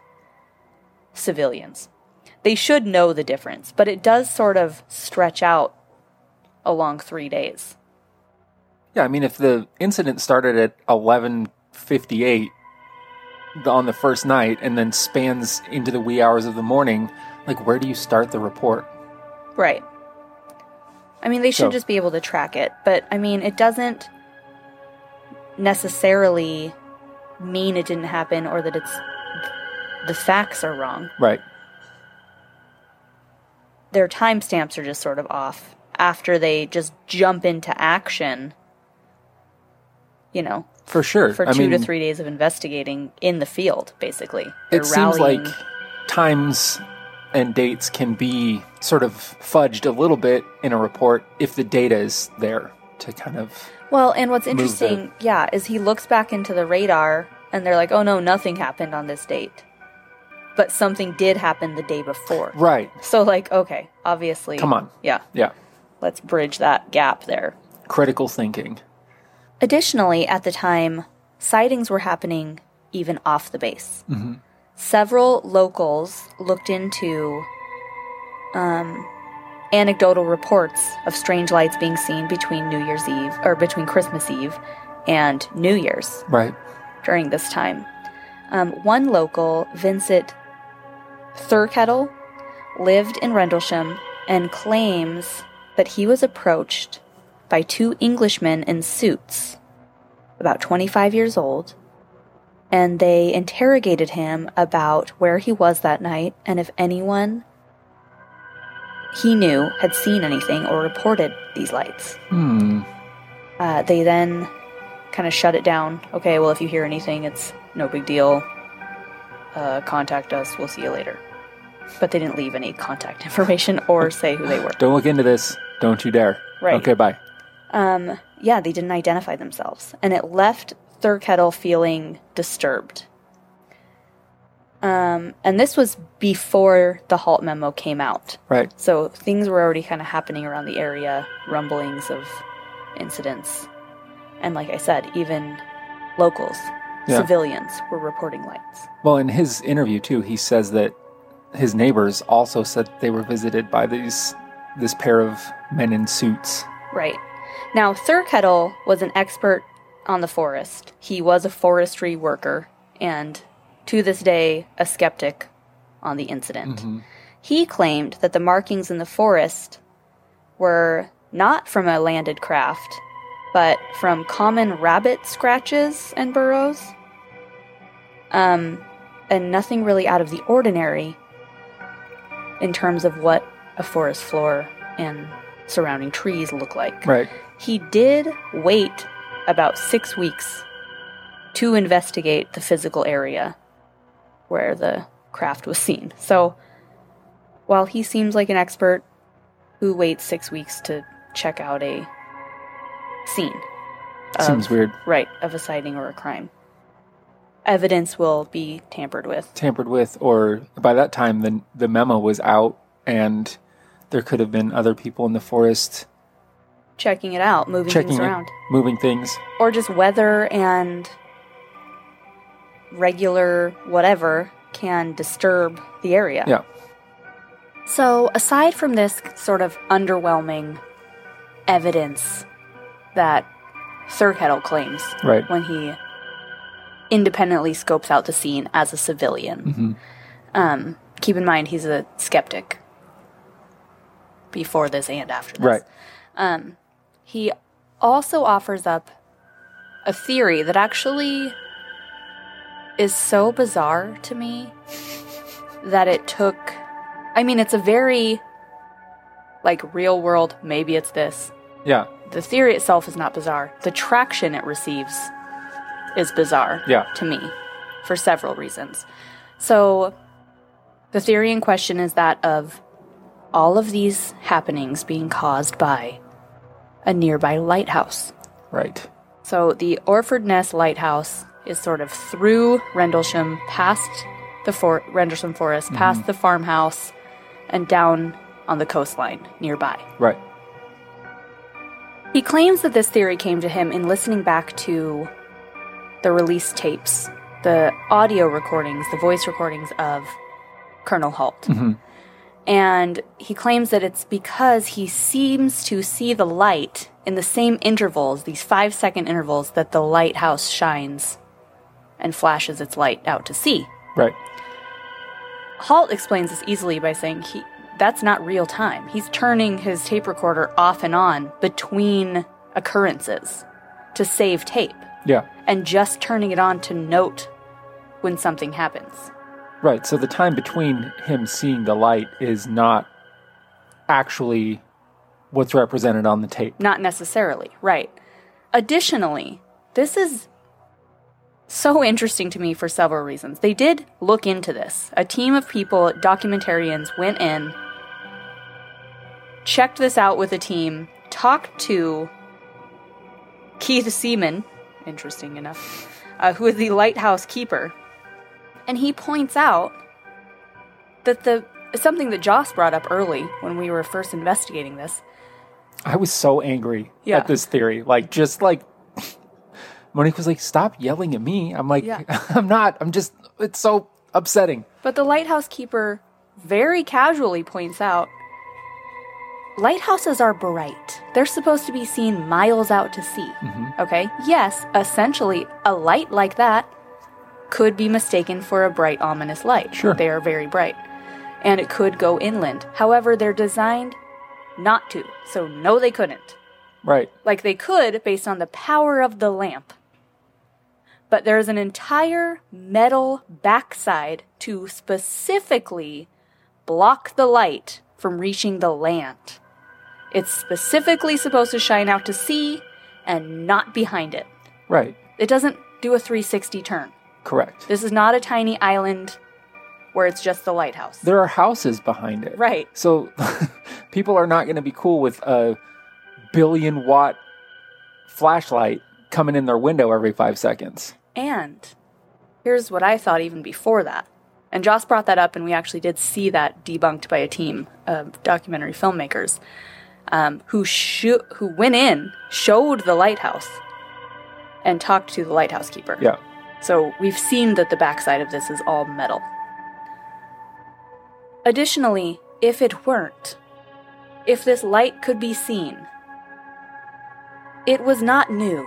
civilians. They should know the difference, but it does sort of stretch out along 3 days. Yeah, I mean, if the incident started at 11:58 on the first night and then spans into the wee hours of the morning, like, where do you start the report? Right. I mean, they should just be able to track it, but, I mean, it doesn't necessarily mean it didn't happen or that the facts are wrong. Right. Their timestamps are just sort of off after they just jump into action, For sure. for 2 to 3 days of investigating in the field, basically. It seems like times and dates can be sort of fudged a little bit in a report if the data is there to kind of... Well, and what's interesting, is he looks back into the radar, and they're like, oh no, nothing happened on this date. But something did happen the day before. Right. So, okay, obviously... Come on. Yeah. Yeah. Let's bridge that gap there. Critical thinking. Additionally, at the time, sightings were happening even off the base. Mm-hmm. Several locals looked into anecdotal reports of strange lights being seen between between Christmas Eve and New Year's. Right. During this time. One local, Vincent Thurkettle, lived in Rendlesham and claims that he was approached by 2 Englishmen in suits, about 25 years old, and they interrogated him about where he was that night and if anyone he knew had seen anything or reported these lights. They then kind of shut it down. Okay, well, if you hear anything, it's no big deal. Contact us. We'll see you later. But they didn't leave any contact information or say who they were. Don't look into this. Don't you dare. Right. Okay, bye. They didn't identify themselves. And it left Thurkettle feeling disturbed. And this was before the halt memo came out. Right. So things were already kind of happening around the area, rumblings of incidents. And like I said, even locals, civilians, were reporting lights. Well, in his interview, too, he says that his neighbors also said they were visited by this pair of men in suits. Right. Now, Thurkettle was an expert on the forest. He was a forestry worker and, to this day, a skeptic on the incident. Mm-hmm. He claimed that the markings in the forest were not from a landed craft, but from common rabbit scratches and burrows. And nothing really out of the ordinary in terms of what a forest floor and surrounding trees look like. Right. He did wait about 6 weeks to investigate the physical area where the craft was seen. So, while he seems like an expert who waits 6 weeks to check out a scene. Seems weird. Right, of a sighting or a crime. Evidence will be tampered with. Or by that time, the memo was out, and there could have been other people in the forest Checking it out, moving things. Or just weather and regular whatever can disturb the area. Yeah. So, aside from this sort of underwhelming evidence that Thurkettle claims when he independently scopes out the scene as a civilian. Mm-hmm. Keep in mind, he's a skeptic before this and after this. Right. He also offers up a theory that actually is so bizarre to me that it took... I mean, it's a very, real world, maybe it's this. Yeah. The theory itself is not bizarre. The traction it receives is bizarre to me for several reasons. So, the theory in question is that of all of these happenings being caused by a nearby lighthouse. Right. So, the Orford Ness Lighthouse is sort of through Rendlesham, past the Rendlesham Forest, past the farmhouse, and down on the coastline nearby. Right. He claims that this theory came to him in listening back to the release tapes, the audio recordings, the voice recordings of Colonel Halt. Mm-hmm. And he claims that it's because he seems to see the light in the same intervals, these 5-second intervals, that the lighthouse shines and flashes its light out to sea. Right. Halt explains this easily by saying that's not real time. He's turning his tape recorder off and on between occurrences to save tape. Yeah. And just turning it on to note when something happens. Right, so the time between him seeing the light is not actually what's represented on the tape. Not necessarily, right. Additionally, this is so interesting to me for several reasons. They did look into this. A team of people, documentarians, went in, checked this out with a team, talked to Keith Seaman, interesting enough, who is the lighthouse keeper. And he points out that something that Joss brought up early when we were first investigating this. I was so angry at this theory. Monique was like, stop yelling at me. I'm like, I'm not. It's so upsetting. But the lighthouse keeper very casually points out, lighthouses are bright. They're supposed to be seen miles out to sea. Mm-hmm. Okay? Yes, essentially, a light like that could be mistaken for a bright, ominous light. Sure. They are very bright. And it could go inland. However, they're designed not to. So, no, they couldn't. Right. Like they could based on the power of the lamp. But there's an entire metal backside to specifically block the light from reaching the land. It's specifically supposed to shine out to sea and not behind it. Right. It doesn't do a 360 turn. Correct. This is not a tiny island where it's just the lighthouse. There are houses behind it. Right. So people are not going to be cool with a 1-billion-watt flashlight coming in their window every 5 seconds. And here's what I thought even before that. And Joss brought that up, and we actually did see that debunked by a team of documentary filmmakers who went in, showed the lighthouse, and talked to the lighthouse keeper. Yeah. So we've seen that the backside of this is all metal. Additionally, if it weren't, if this light could be seen, it was not new.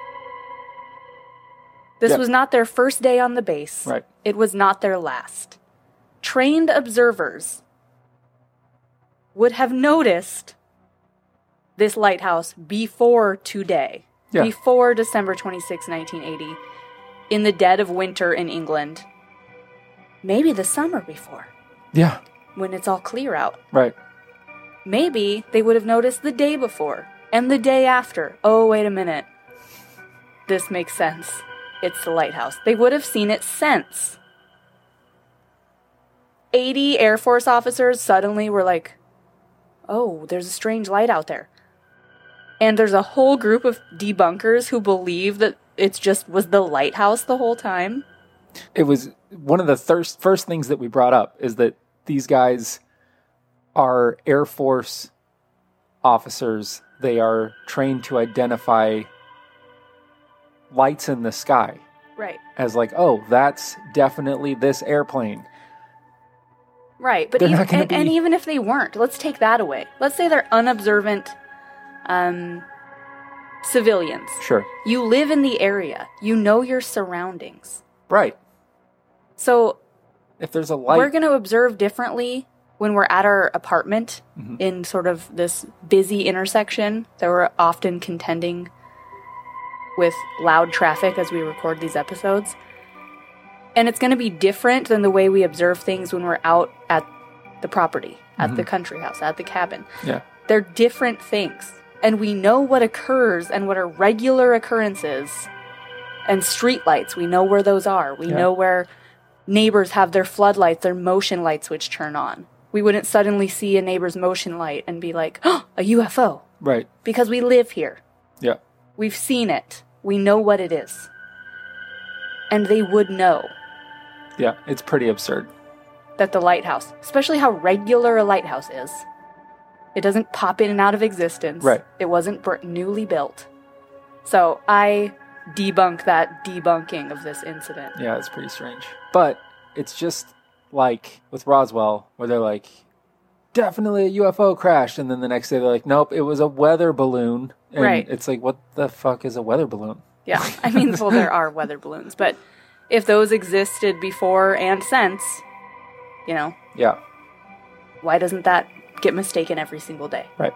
This was not their first day on the base. Right. It was not their last. Trained observers would have noticed this lighthouse before today. Yeah. Before December 26, 1980. In the dead of winter in England. Maybe the summer before. Yeah. When it's all clear out. Right. Maybe they would have noticed the day before. And the day after. Oh, wait a minute. This makes sense. It's the lighthouse. They would have seen it since. 80 Air Force officers suddenly were like, oh, there's a strange light out there. And there's a whole group of debunkers who believe that it just was the lighthouse the whole time. It was one of the first things that we brought up is that these guys are Air Force officers. They are trained to identify lights in the sky. Right. As like, oh, that's definitely this airplane. Right. But even if they weren't, let's take that away. Let's say they're unobservant civilians. Sure. You live in the area. You know your surroundings. Right. So if there's a light, we're going to observe differently when we're at our apartment in sort of this busy intersection that we're often contending with loud traffic as we record these episodes. And it's going to be different than the way we observe things when we're out at the property, at the country house, at the cabin. Yeah. They're different things. And we know what occurs and what are regular occurrences. And streetlights, we know where those are. We know where neighbors have their floodlights, their motion lights which turn on. We wouldn't suddenly see a neighbor's motion light and be like, oh, a UFO. Right. Because we live here. Yeah. We've seen it. We know what it is. And they would know. Yeah, it's pretty absurd. That the lighthouse, especially how regular a lighthouse is, it doesn't pop in and out of existence. Right. It wasn't newly built. So I debunk that debunking of this incident. Yeah, it's pretty strange. But it's just like with Roswell, where they're like, definitely a UFO crashed. And then the next day they're like, nope, it was a weather balloon. And Right. it's like, what the fuck is a weather balloon? Yeah. I mean, well, there are weather balloons, but if those existed before and since, you know, Yeah, why doesn't that get mistaken every single day? right.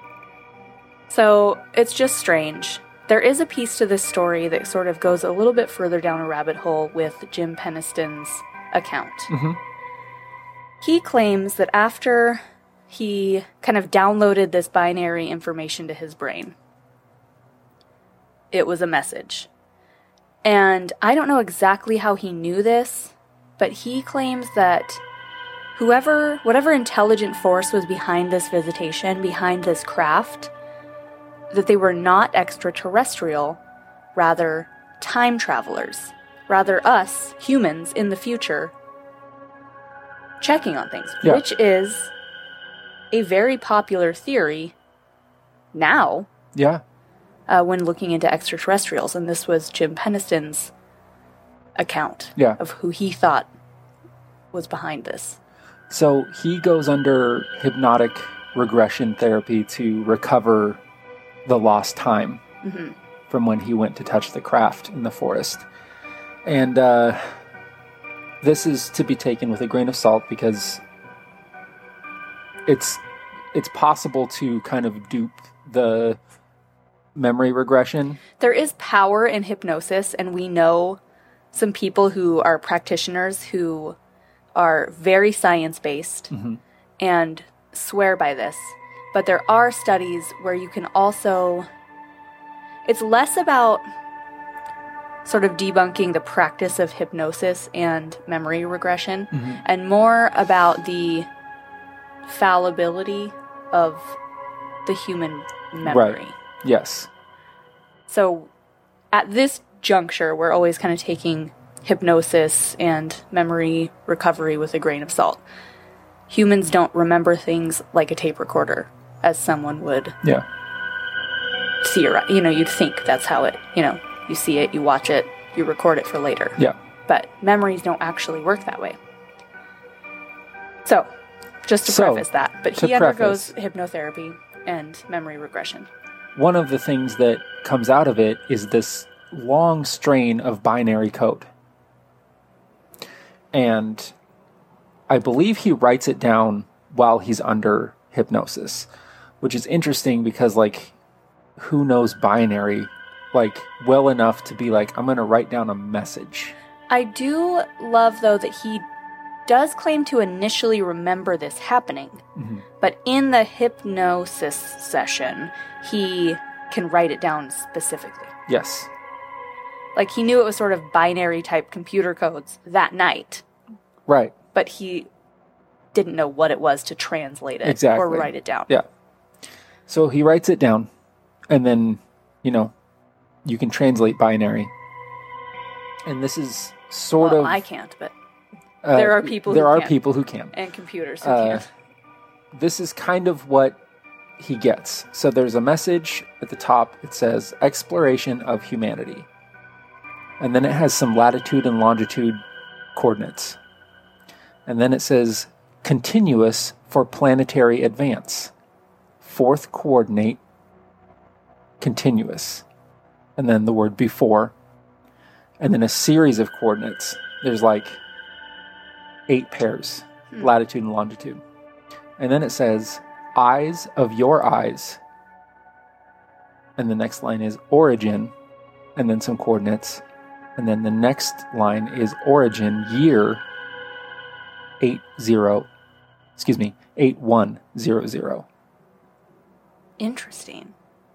So it's just strange. There is a piece to this story that sort of goes a little bit further down a rabbit hole with Jim Peniston's account. Mm-hmm. He claims that after he kind of downloaded this binary information to his brain, it was a message. And I don't know exactly how he knew this, but he claims that whatever intelligent force was behind this visitation, behind this craft, that they were not extraterrestrial, rather time travelers, rather us, humans, in the future, checking on things, Yeah. which is a very popular theory now Yeah. when looking into extraterrestrials, and this was Jim Peniston's account Yeah. of who he thought was behind this. So he goes under hypnotic regression therapy to recover the lost time from when he went to touch the craft in the forest. And this is to be taken with a grain of salt because it's possible to kind of dupe the memory regression. There is power in hypnosis, and we know some people who are practitioners who are very science-based and swear by this. But there are studies where you can also... It's less about sort of debunking the practice of hypnosis and memory regression, and more about the fallibility of the human memory. Right. Yes. So at this juncture, we're always kind of taking hypnosis and memory recovery with a grain of salt. Humans don't remember things like a tape recorder, as someone would Yeah. theorize. You know, you'd think that's how it, you know, you see it, you watch it, you record it for later. Yeah. But memories don't actually work that way. So, just to preface that. But to he undergoes preface- hypnotherapy and memory regression. One of the things that comes out of it is this long strain of binary code. And I believe he writes it down while he's under hypnosis, which is interesting because, like, who knows binary, like, well enough to be like, I'm going to write down a message. I do love, though, that he does claim to initially remember this happening. But in the hypnosis session, he can write it down specifically. Yes. Like, he knew it was sort of binary type computer codes that night, Right. but he didn't know what it was to translate it Exactly. or write it down. Yeah. So he writes it down, and then, you know, you can translate binary. And this is sort Well, of... I can't, but there are people who There are can. people who can. and computers who can. This is kind of what he gets. So there's a message at the top. It says, exploration of humanity. And then it has some latitude and longitude coordinates. And then it says, continuous for planetary advance. Fourth coordinate, continuous. And then the word before. And then a series of coordinates. There's like 8 pairs, latitude and longitude. And then it says, eyes of your eyes. And the next line is origin, and then some coordinates. And then the next line is origin year 8100. Interesting.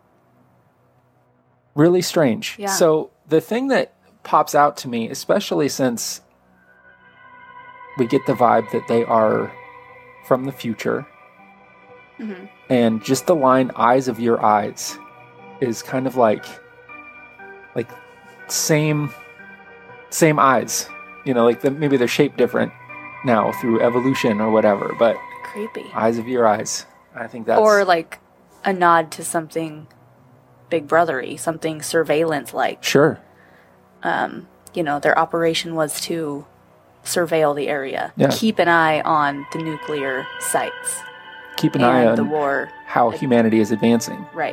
Really strange. Yeah. So the thing that pops out to me, especially since we get the vibe that they are from the future, and just the line "eyes of your eyes" is kind of like same eyes. You know, like maybe they're shaped different now through evolution or whatever, but Creepy. eyes of your eyes. I think that's Or like a nod to something Big Brothery, something surveillance-like. sure. You know, their operation was to surveil the area, Yeah. keep an eye on the nuclear sites. keep an eye and the on war. how humanity is advancing. Right.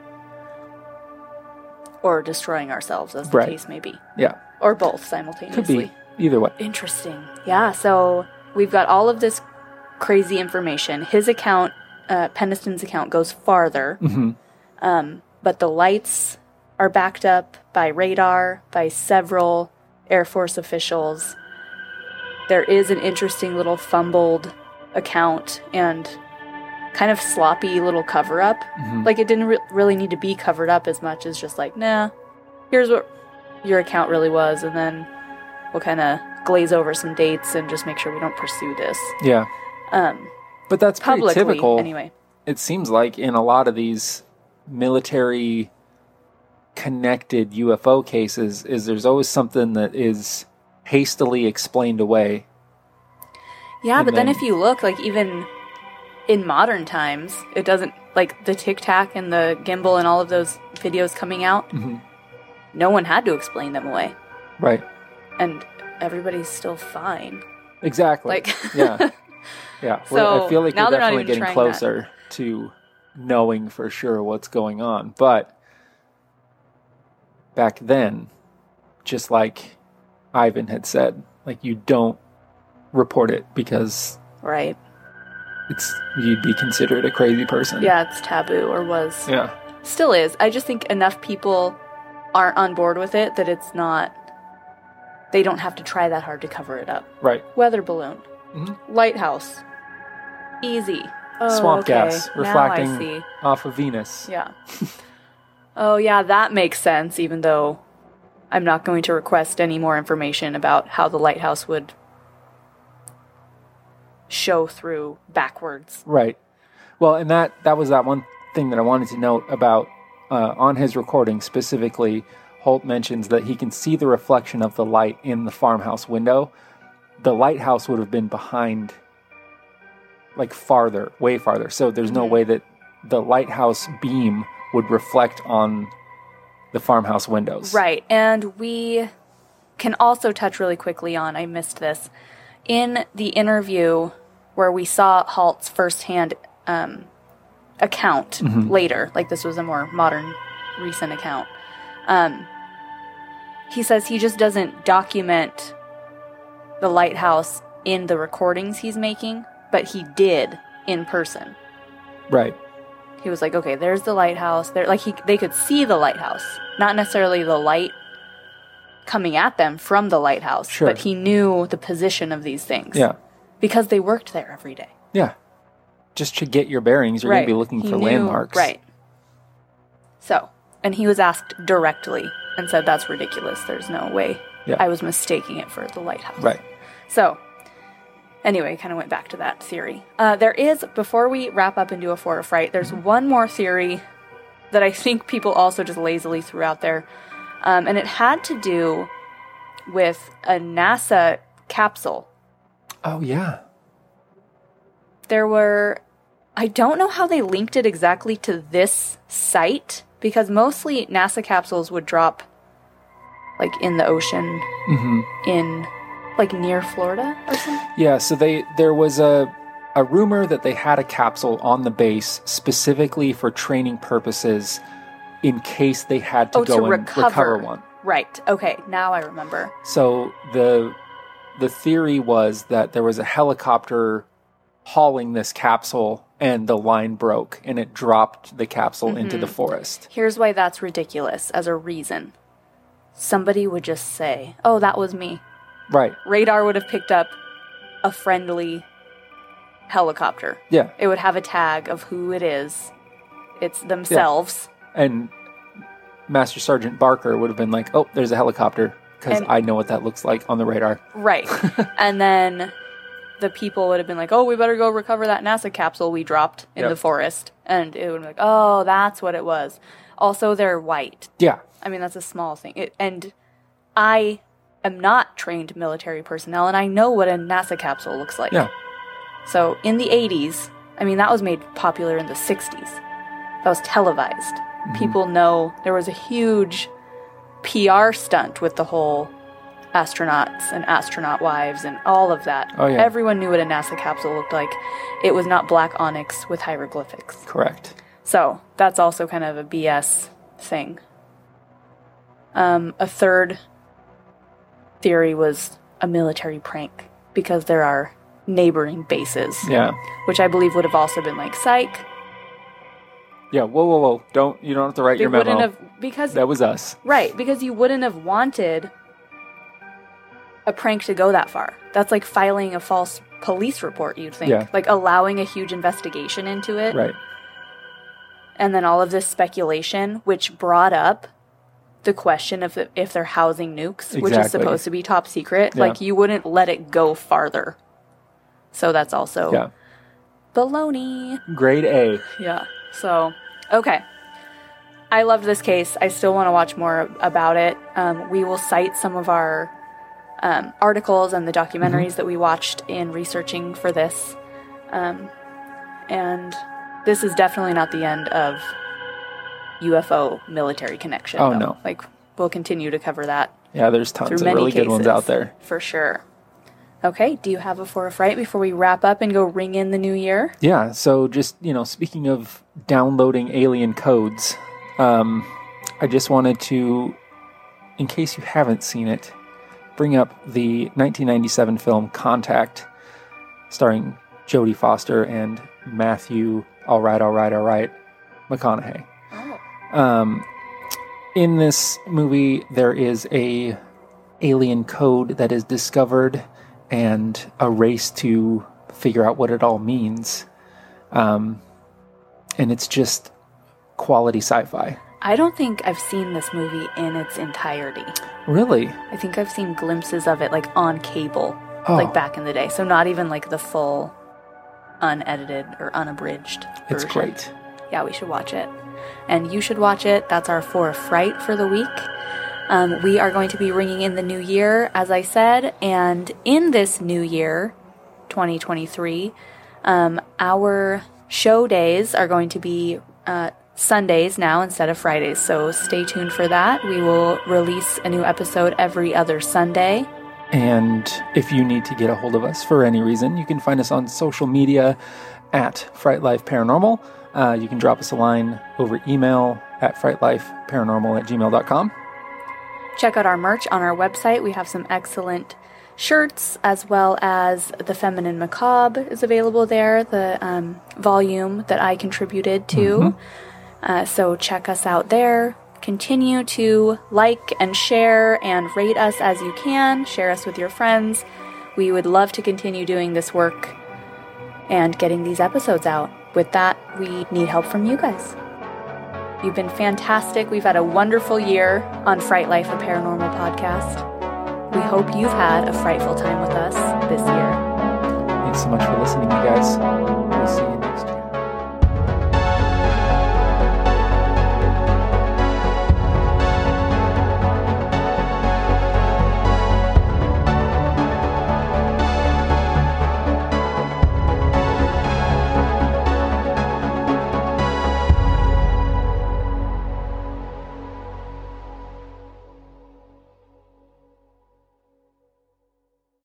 Or destroying ourselves, as the Right. case may be. Yeah. Or both simultaneously. Could be. Either way. Interesting. Yeah, so we've got all of this crazy information. His account, Peniston's account, goes farther. But the lights are backed up by radar, by several Air Force officials. There is an interesting little fumbled account and kind of sloppy little cover-up. Like, it didn't really need to be covered up as much as just like, nah, here's what your account really was, and then we'll kind of glaze over some dates and just make sure we don't pursue this. Yeah. But that's pretty Publicly, typical. anyway. It seems like in a lot of these military connected UFO cases is there's always something that is hastily explained away. Yeah, And but then then- if you look, like, even in modern times, it doesn't, like, the Tic Tac and the gimbal and all of those videos coming out, no one had to explain them away. Right. And everybody's still fine. Exactly. Like- yeah. Yeah. So, Well, I feel like now we're they're not definitely even getting trying closer to knowing for sure what's going on. But back then, just like Ivan had said, like, you don't report it because Right. you'd be considered a crazy person. Yeah, it's taboo, or was. Yeah. Still is. I just think enough people aren't on board with it that it's not. They don't have to try that hard to cover it up. Right. Weather balloon. Lighthouse. Easy. Oh, Swamp okay. gas Now I reflecting see. off of Venus. Yeah. Oh, yeah, that makes sense, even though I'm not going to request any more information about how the lighthouse would show through backwards. Right. Well, and that was that one thing that I wanted to note about on his recording specifically. Holt mentions that he can see the reflection of the light in the farmhouse window. The lighthouse would have been behind, like, farther, way farther. So there's no way that the lighthouse beam would reflect on the farmhouse windows. Right, and we can also touch really quickly on, I missed this, in the interview where we saw Halt's firsthand account later, like this was a more modern, recent account, he says he just doesn't document the lighthouse in the recordings he's making, but he did in person. Right. He was like, okay, there's the lighthouse. There, like, they could see the lighthouse, not necessarily the light coming at them from the lighthouse, Sure. but he knew the position of these things. Yeah. Because they worked there every day. Yeah. Just to get your bearings, you're going to be looking He for knew- landmarks. Right. So, and he was asked directly and said, that's ridiculous. There's no way Yeah. I was mistaking it for the lighthouse. Right. So, anyway, kind of went back to that theory. There is, before we wrap up and do a for or fright, there's one more theory that I think people also just lazily threw out there. And it had to do with a NASA capsule. Oh, yeah. There were, I don't know how they linked it exactly to this site, because mostly NASA capsules would drop, like, in the ocean, in, like, near Florida or something. Yeah, so there was a rumor that they had a capsule on the base specifically for training purposes in case they had to go to and recover one. Right. Okay. Now I remember. So the theory was that there was a helicopter hauling this capsule and the line broke and it dropped the capsule into the forest. Here's why that's ridiculous as a reason. Somebody would just say, oh, that was me. Right. Radar would have picked up a friendly helicopter. Yeah. It would have a tag of who it is. It's themselves. And Master Sergeant Barker would have been like, oh, there's a helicopter because And- I know what that looks like on the radar. Right. And then the people would have been like, oh, we better go recover that NASA capsule we dropped in Yep. the forest. And it would be like, oh, that's what it was. Also, they're white. Yeah. I mean, that's a small thing. And I am not trained military personnel, and I know what a NASA capsule looks like. Yeah. So in the 80s, I mean, that was made popular in the 60s. That was televised. People know there was a huge PR stunt with the whole astronauts and astronaut wives and all of that. Oh, yeah. Everyone knew what a NASA capsule looked like. It was not black onyx with hieroglyphics. Correct. So that's also kind of a BS thing. A third theory was a military prank because there are neighboring bases. Yeah. Which I believe would have also been like, psych. Yeah, whoa. You don't have to write your memo. Wouldn't have, because that was us. Right, because you wouldn't have wanted a prank to go that far. That's like filing a false police report, you'd think. Yeah. Like allowing a huge investigation into it. Right. And then all of this speculation, which brought up the question of if they're housing nukes, which is supposed to be top secret. Yeah. Like, you wouldn't let it go farther. So that's also baloney. Grade A. Yeah. So, okay. I loved this case. I still want to watch more about it. We will cite some of our articles and the documentaries that we watched in researching for this. And this is definitely not the end of UFO military connection. Oh, though. no. Like, we'll continue to cover that. Yeah, there's tons of really good ones out there. For sure. Okay, do you have a For a Fright before we wrap up and go ring in the new year? Yeah, so just, speaking of downloading alien codes, I just wanted to, in case you haven't seen it, bring up the 1997 film Contact, starring Jodie Foster and Matthew All Right McConaughey. Oh. In this movie, there is a alien code that is discovered and a race to figure out what it all means. And it's just quality sci-fi. I don't think I've seen this movie in its entirety. Really? I think I've seen glimpses of it, like, on cable, like, back in the day. So not even, like, the full unedited or unabridged version. It's great. Yeah, we should watch it. And you should watch it. That's our For a Fright for the week. We are going to be ringing in the new year, as I said. And in this new year, 2023, our show days are going to be Sundays now instead of Fridays. So stay tuned for that. We will release a new episode every other Sunday. And if you need to get a hold of us for any reason, you can find us on social media at Fright Life Paranormal. You can drop us a line over email at frightlifeparanormal@gmail.com. Check out our merch on our website. We have some excellent shirts, as well as The Feminine Macabre is available there, the volume that I contributed to. So check us out there. Continue to like and share and rate us as you can. Share us with your friends. We would love to continue doing this work and getting these episodes out. With that, we need help from you guys. You've been fantastic. We've had a wonderful year on Fright Life, a paranormal podcast. We hope you've had a frightful time with us this year. Thanks so much for listening, you guys. We'll see you